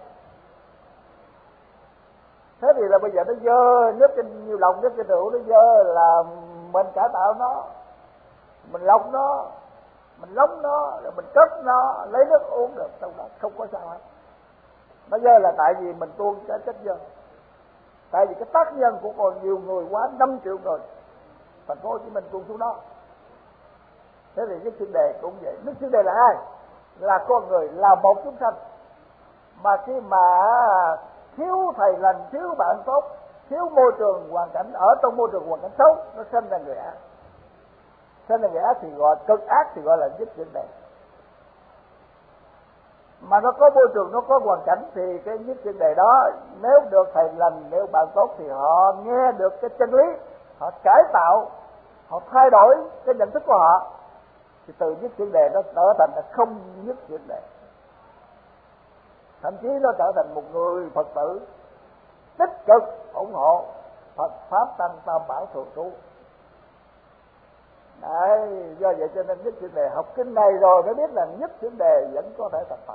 Thế thì là bây giờ nó dơ, nước Kinh Di Lộc, nước Kinh Rượu nó dơ là mình cải tạo nó, mình lọc nó, mình lóng nó, rồi mình cất nó, lấy nước uống được trong đó, không có sao hết. Nó dơ là tại vì mình tuôn cái chất dơ. Tại vì cái tác nhân của còn nhiều người quá 5 triệu người, thành phố Hồ Chí Minh tuôn xuống đó. Thế thì nhất thiểm đề cũng vậy. Nhất thiểm đề là ai? Là con người, là một chúng sanh. Mà khi mà thiếu thầy lành, thiếu bạn tốt, thiếu môi trường hoàn cảnh, ở trong môi trường hoàn cảnh xấu, nó sinh ra người ác. Sinh ra người ác thì gọi cực ác, thì gọi là nhất thiểm đề. mà nó có môi trường, nó có hoàn cảnh, thì cái nhất chuyên đề đó nếu được thầy lành, nếu bạn tốt thì họ nghe được cái chân lý, họ cải tạo, họ thay đổi cái nhận thức của họ, thì từ nhất chuyên đề nó trở thành là không nhất chuyên đề, thậm chí nó trở thành một người Phật tử tích cực ủng hộ Phật pháp tăng tam bảo thường trú. Đấy, do vậy cho nên nhất chuyên đề, học kinh này rồi mới biết là nhất chuyên đề vẫn có thể thành Phật.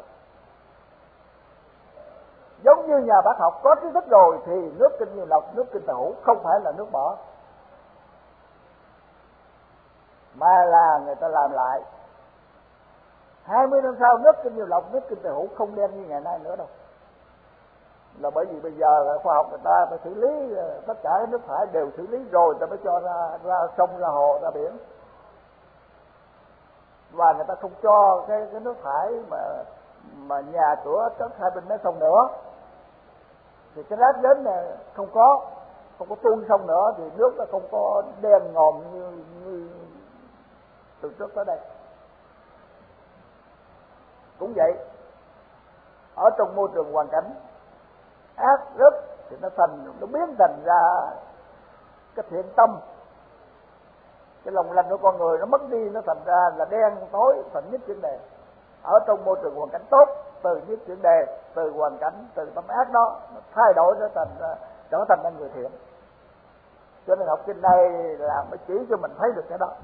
Giống như nhà bác học có trí thức rồi thì nước kinh nhiều lọc, nước kinh tàu hũ không phải là nước bỏ, mà là người ta làm lại. 20 năm sau nước kinh nhiều lọc, nước kinh tàu hũ không đen như ngày nay nữa đâu. Là bởi vì bây giờ khoa học người ta phải xử lý tất cả các nước thải đều xử lý rồi, ta mới cho ra sông, ra hồ, ra biển. Và người ta không cho cái nước thải mà nhà cửa các hai bên mấy sông nữa, thì cái rác đến này không có tuôn sông nữa, thì nước nó không có đen ngòm như từ trước tới đây. Cũng vậy, ở trong môi trường hoàn cảnh ác rất thì nó biến thành ra cái thiện tâm, cái lòng lành của con người nó mất đi, nó thành ra là đen tối, thành nhất chuyên đề. Ở trong môi trường hoàn cảnh tốt, từ nhất chuyên đề, từ hoàn cảnh, từ tâm ác đó nó thay đổi trở thành người thiện. Cho nên học kinh này là mới chỉ cho mình thấy được cái đó.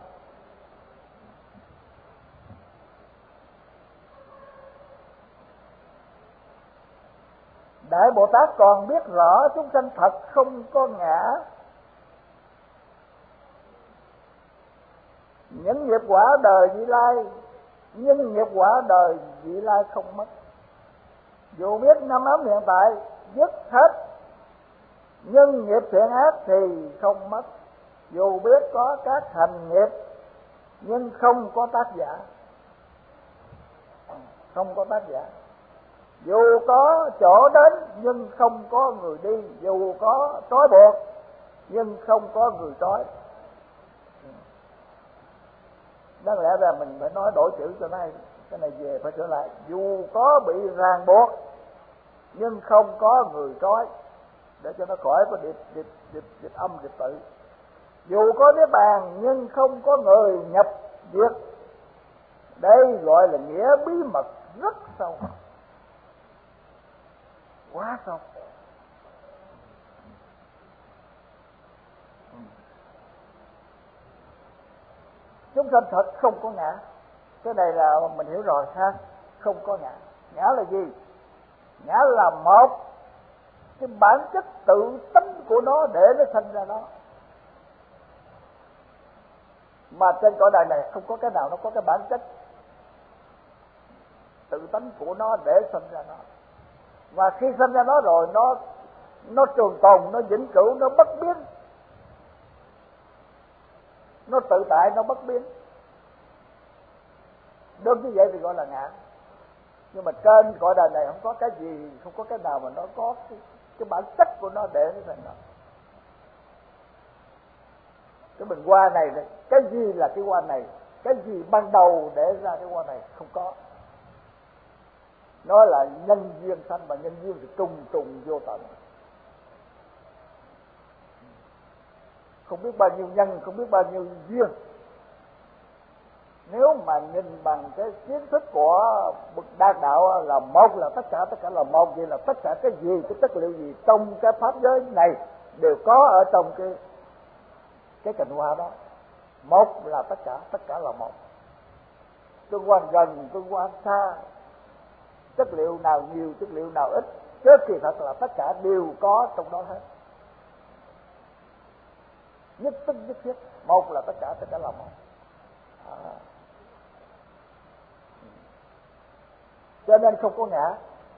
Đại Bồ Tát còn biết rõ chúng sanh thật không có ngã, những nghiệp quả đời vị lai, nhưng nghiệp quả đời vị lai không mất. Dù biết năm ấm hiện tại dứt hết, nhưng nghiệp thiện ác thì không mất. Dù biết có các hành nghiệp, nhưng không có tác giả, không có tác giả. Dù có chỗ đến nhưng không có người đi, dù có trói buộc nhưng không có người trói. Đáng lẽ ra mình phải nói đổi chữ cho này, cái này về phải sửa lại. Dù có bị ràng buộc nhưng không có người trói, để cho nó khỏi có điệp âm điệp tự. Dù có niết bàn nhưng không có người nhập diệt. Đây gọi là nghĩa bí mật rất sâu, quá sâu. Chúng sanh thật không có ngã. Cái này là mình hiểu rồi ha. Không có ngã. Ngã là gì? Ngã là một cái bản chất tự tánh của nó để nó sinh ra nó. Mà trên cõi đời này không có cái nào nó có cái bản chất tự tánh của nó để sinh ra nó. Và khi sinh ra nó rồi nó trường tồn, nó vĩnh cửu, nó bất biến, nó tự tại, nó bất biến. Đơn như vậy thì gọi là ngã. Nhưng mà trên cõi đời này không có cái gì, không có cái nào mà nó có cái bản chất của nó để nó thành nó. Cái bình hoa này, cái gì là cái hoa này, cái gì ban đầu để ra cái hoa này, không có. Nó là nhân duyên sanh, và nhân duyên thì trùng trùng vô tận. Không biết bao nhiêu nhân, không biết bao nhiêu duyên. Nếu mà nhìn bằng cái kiến thức của bậc đa đạo là một là tất cả là một, vậy là tất cả cái gì, cái chất liệu gì trong cái pháp giới này đều có ở trong cái cành hoa đó. Một là tất cả là một. Tương quan gần, tương quan xa, chất liệu nào nhiều, chất liệu nào ít, chứ kỳ thật là tất cả đều có trong đó hết. Nhất tức nhất thiết, một là tất cả là một. Cho nên không có ngã.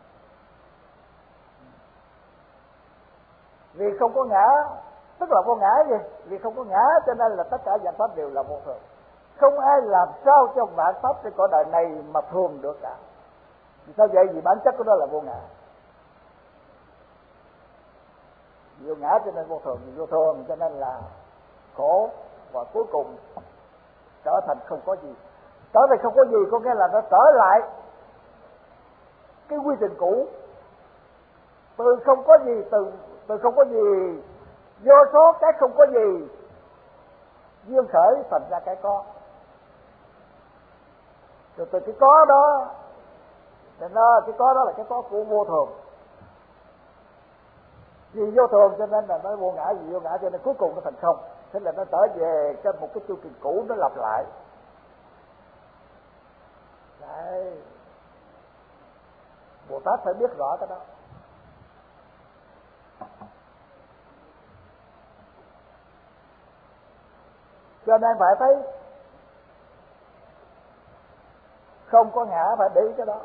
Vì không có ngã, tức là vô ngã gì? Vì không có ngã cho nên là tất cả vạn pháp đều là vô thường. Không ai làm sao cho vạn pháp trên cõi đời này mà thường được cả. Vì sao vậy? Vì bản chất của nó là vô ngã. Vô ngã cho nên vô thường, vô thường cho nên là khổ, và cuối cùng trở thành không có gì. Trở thành không có gì có nghĩa là nó trở lại cái quy trình cũ, từ không có gì, từ không có gì, vô số cái không có gì duyên khởi thành ra cái có, rồi từ cái có đó thì cái có đó là cái có của vô thường. Vì vô thường cho nên là nó vô ngã, vì vô ngã cho nên cuối cùng nó thành không. Thế là nó trở về cái một cái chu kỳ cũ, nó lặp lại. Đấy, Bồ Tát phải biết rõ cái đó. Cho nên phải thấy không có ngã, phải để ý cái đó.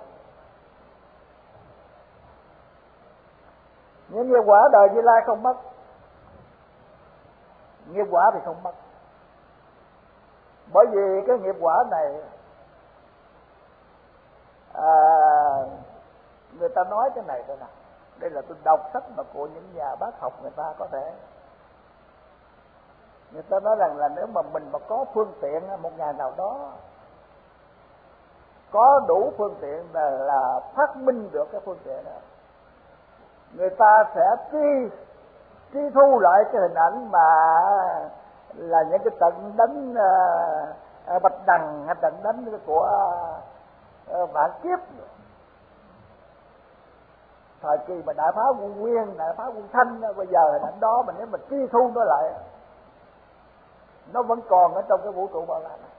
Những nghiệp quả đời Như Lai không mất, nghiệp quả thì không mất. Bởi vì cái nghiệp quả này người ta nói cái này thôi nè, đây là tôi đọc sách mà của những nhà bác học, người ta có thể, người ta nói rằng là nếu mà mình mà có phương tiện một ngày nào đó, có đủ phương tiện là phát minh được cái phương tiện đó, người ta sẽ truy thu lại cái hình ảnh mà là những cái trận đánh Bạch Đằng hay trận đánh của Vạn Kiếp, thời kỳ mà đại phá quân Nguyên, đại phá quân Thanh. Bây giờ hình ảnh đó mình nếu mình truy thu nó lại, nó vẫn còn ở trong cái vũ trụ bao la này.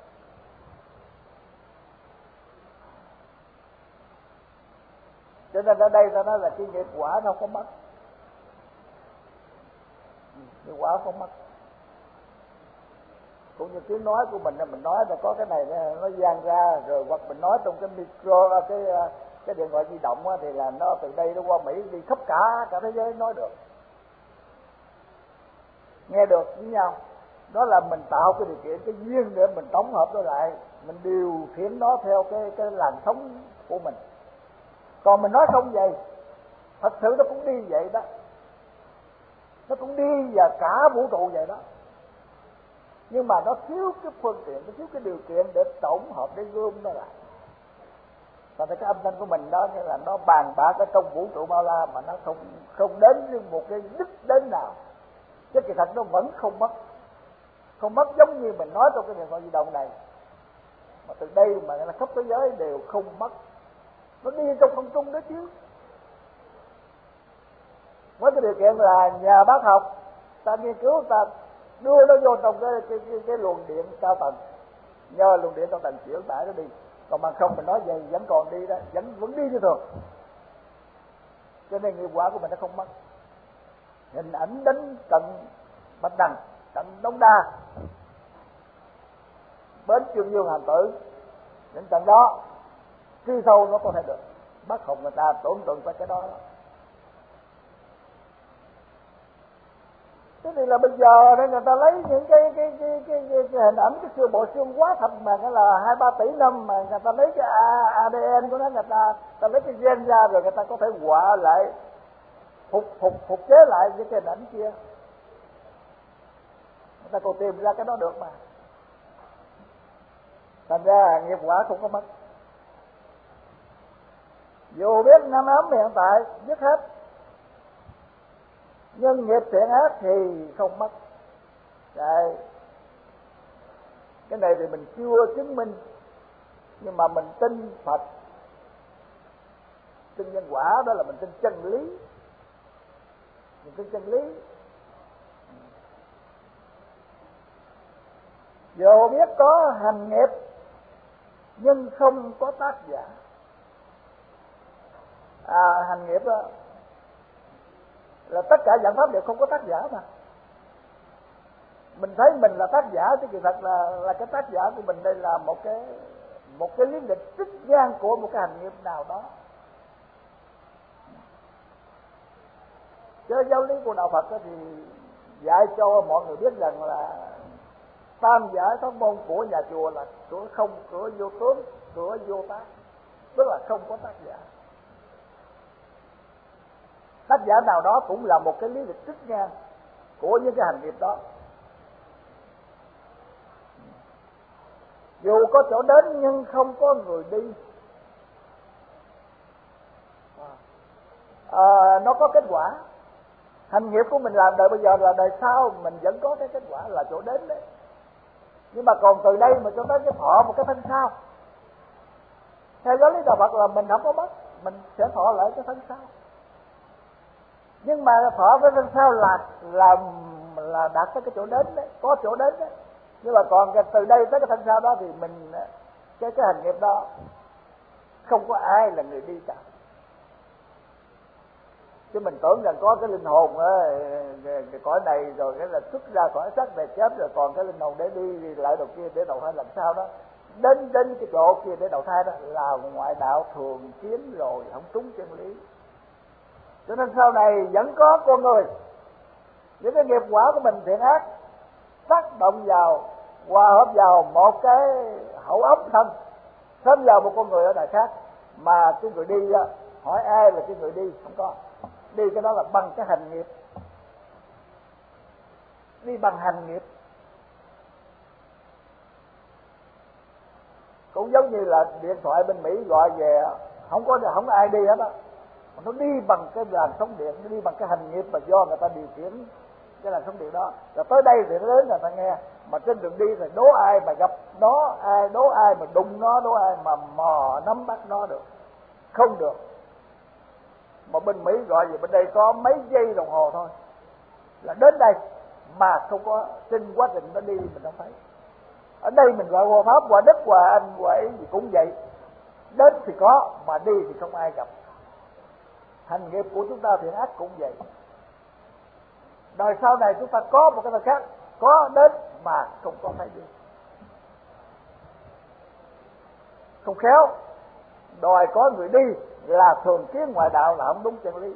Cho nên ở đây ta nói là cái nghiệp quả nó không có mất, nghiệp quả không mất. Cũng như tiếng nói của mình, mình nói là có cái này nó vang ra rồi, hoặc mình nói trong cái micro, cái điện thoại di động á, thì là nó từ đây nó qua Mỹ đi khắp cả thế giới nói được, nghe được với nhau. Đó là mình tạo cái điều kiện, cái duyên để mình tổng hợp nó lại, mình điều khiển nó theo cái làn sóng của mình. Còn mình nói không vậy, thật sự nó cũng đi vậy đó, nó cũng đi và cả vũ trụ vậy đó, nhưng mà nó thiếu cái phương tiện, nó thiếu cái điều kiện để tổng hợp, để gom nó lại. Và cái âm thanh của mình đó như là nó bàn bạc ở trong vũ trụ bao la mà nó không đến với một cái đích đến nào, chứ kỳ thật nó vẫn không mất. Không mất giống như mình nói trong cái điện thoại di động này, mà từ đây mà là khắp thế giới đều không mất. Nó đi trong không trung đó chứ. Với cái điều kiện là nhà bác học ta nghiên cứu, ta đưa nó vô trong cái luồng điện cao tầng, nhờ luồng điện cao tầng chuyển tải nó đi. Còn bằng không mình nói vậy vẫn còn đi đó, vẫn đi như thường. Cho nên nghiệp quả của mình nó không mất. Hình ảnh đến trận Bạch Đằng, trận Đống Đa, bến Trương Dương Hàm Tử, những trận đó truy sâu nó có thể được. Bác học người ta tưởng tượng tới cái đó. Thế thì là bây giờ nên người ta lấy những cái hình ảnh, cái xương bộ xương hóa thạch mà cái là 2-3 tỷ năm, mà người ta lấy cái ADN của nó, người ta lấy cái gen ra, rồi người ta có thể họa lại, phục chế lại với cái hình ảnh kia. Người ta còn tìm ra cái đó được mà. Thành ra nghiệp quả không có mất. Dù biết năm ấm hiện tại dứt hết, nhưng nghiệp thiện ác thì không mất. Đấy, cái này thì mình chưa chứng minh, nhưng mà mình tin Phật, tin nhân quả, đó là mình tin chân lý. Mình tin chân lý. Dù biết có hành nghiệp nhưng không có tác giả. Hành nghiệp đó là tất cả dạng pháp đều không có tác giả mà. Mình thấy mình là tác giả, chứ kỳ thật là cái tác giả của mình đây là một cái lý lịch trích ngang của một cái hành nghiệp nào đó. Chứ giáo lý của đạo Phật thì dạy cho mọi người biết rằng là tam giải pháp môn của nhà chùa là cửa không, cửa vô tướng, cửa vô tác, tức là không có tác giả. Tác giả nào đó cũng là một cái lý lịch trích ngang của những cái hành nghiệp đó. Dù có chỗ đến nhưng không có người đi. nó có kết quả. Hành nghiệp của mình làm đời bây giờ là đời sau mình vẫn có cái kết quả là chỗ đến đấy. Nhưng mà còn từ đây mà cho tới cái thọ một cái thân sau, theo giáo lý đạo Phật là mình không có mất, mình sẽ thọ lại cái thân sau. Nhưng mà thọ cái thân sau là đạt tới cái chỗ đến đấy, có chỗ đến đấy. Nhưng mà còn từ đây tới cái thân sau đó thì mình cái hành nghiệp đó không có ai là người đi cả. Chứ mình tưởng rằng có cái linh hồn cái cõi này rồi cái là xuất ra khỏi xác này chết rồi còn cái linh hồn để đi lại đầu kia để đầu thai làm sao đó, đến cái chỗ kia để đầu thai đó là ngoại đạo thường kiến rồi, không trúng chân lý. Cho nên sau này vẫn có con người những cái nghiệp quả của mình thiện ác tác động vào, hòa hợp vào một cái hậu ốc thân, sớm vào một con người ở đời khác. Mà cái người đi đó, hỏi ai là cái người đi? Không có. Đi cái đó là bằng cái hành nghiệp, đi bằng hành nghiệp. Cũng giống như là điện thoại bên Mỹ gọi về, không ai đi hết á, nó đi bằng cái làn sóng điện, nó đi bằng cái hành nghiệp mà do người ta điều khiển cái làn sóng điện đó. Rồi tới đây thì nó đến là ta nghe, mà trên đường đi thì đố ai mà gặp nó, đố ai mà đụng nó, đố ai mà mò nắm bắt nó được, không được. Mà bên Mỹ gọi về bên đây có mấy giây đồng hồ thôi là đến đây, mà không có trên quá trình nó đi mình không thấy. Ở đây mình gọi hòa Pháp, hòa Đức, hòa Anh, hòa Ý gì cũng vậy, đến thì có mà đi thì không ai gặp. Hành nghiệp của chúng ta thiện ác cũng vậy. Đời sau này chúng ta có một cái thời khác, có đến mà không có thấy đi. Không khéo đòi có người đi là thường kiến ngoại đạo, là không đúng chân lý.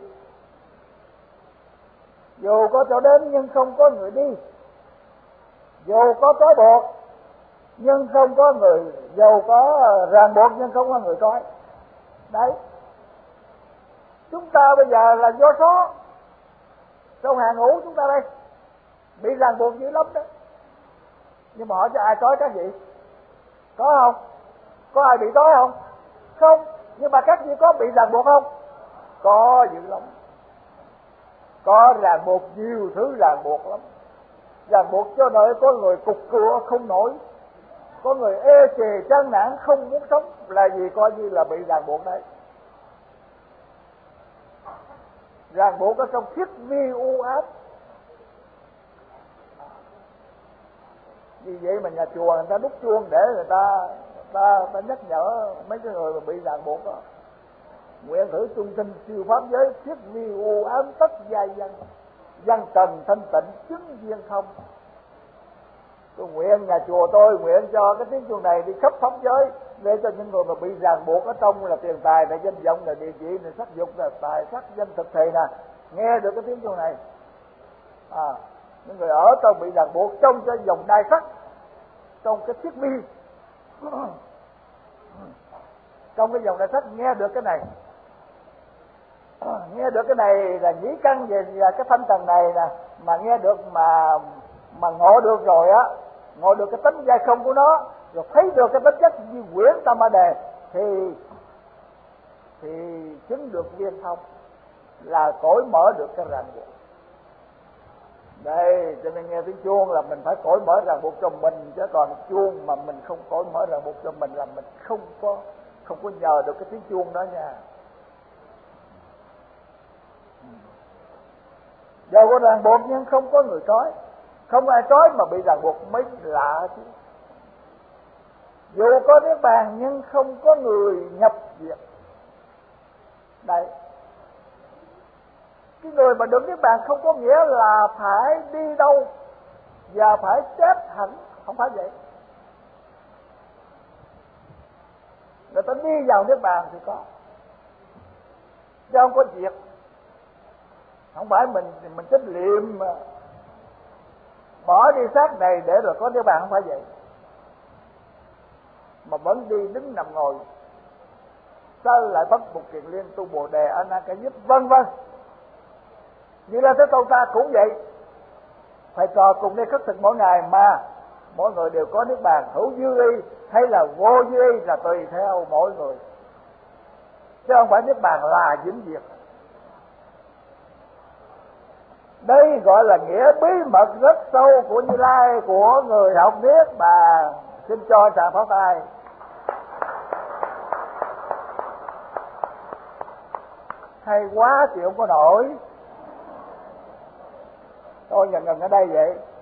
Dù có chỗ đến nhưng không có người đi, dù có trói buộc nhưng không có người, dù có ràng buộc nhưng không có người trói. Đấy, chúng ta bây giờ là do số trong hàng ngũ chúng ta đây bị ràng buộc dữ lắm đó. Nhưng mà hỏi cho ai trói các vị? Có không? Có ai bị trói không? Không. Nhưng mà các vị có bị ràng buộc không? Có dữ lắm. Có ràng buộc, nhiều thứ ràng buộc lắm. Ràng buộc cho nơi có người cục cửa không nổi, có người ê chề chán nản không muốn sống, là gì coi như là bị ràng buộc đấy. Ràng buộc ở trong thiết vi u ám. Vì vậy mà nhà chùa người ta đúc chuông để người ta nhắc nhở mấy cái người mà bị ràng buộc đó. Nguyện thử chung sinh siêu pháp giới, thiết vi u ám tất giai dân, dân trần thanh tịnh chứng duyên không. Tôi nguyện nhà chùa tôi nguyện cho cái tiếng chuông này đi khắp pháp giới, để cho những người mà bị ràng buộc ở trong là tiền tài này, danh vọng này, địa vị này, sắc dục là tài sắc danh thực thị nè, nghe được cái tiếng chuông này. Những người ở trong bị ràng buộc trong cái dòng đai sắc, trong cái thiết bi, trong cái dòng đai sắc nghe được cái này, nghe được cái này là nhĩ căn về cái thanh trần này nè, mà nghe được mà ngộ được rồi á, ngộ được cái tính giai không của nó, rồi thấy được cái tính chất như quyển tam ma đề thì chứng được viên thông, là cởi mở được cái ràng buộc. Đây, cho nên nghe tiếng chuông là mình phải cởi mở ràng buộc cho mình, chứ còn chuông mà mình không cởi mở ràng buộc cho mình là mình không có nhờ được cái tiếng chuông đó nha. Dầu có ràng buộc nhưng không có người trói, không ai trói mà bị ràng buộc mới lạ chứ. Dù có niết bàn nhưng không có người nhập diệt. Đây, cái người mà được niết bàn không có nghĩa là phải đi đâu và phải chết hẳn, không phải vậy. Người ta đi vào niết bàn thì có, chứ không có diệt. Không phải mình tích liệm mà bỏ đi xác này để rồi có niết bàn, không phải vậy. Mà vẫn đi đứng nằm ngồi, sơ lại bất một kiền liên, tu bồ đề a na ca diếp vân vân. Như là Thế Tôn ta cũng vậy, phải trò cùng đi khất thực mỗi ngày, mà mỗi người đều có niết bàn, hữu dư y hay là vô dư y là tùy theo mỗi người, chứ không phải niết bàn là vĩnh viễn. Đây gọi là nghĩa bí mật rất sâu của Như Lai, của người học biết mà. Xin cho tràng pháo tay. Hay quá chịu không có nổi. Tôi ngần ở đây vậy.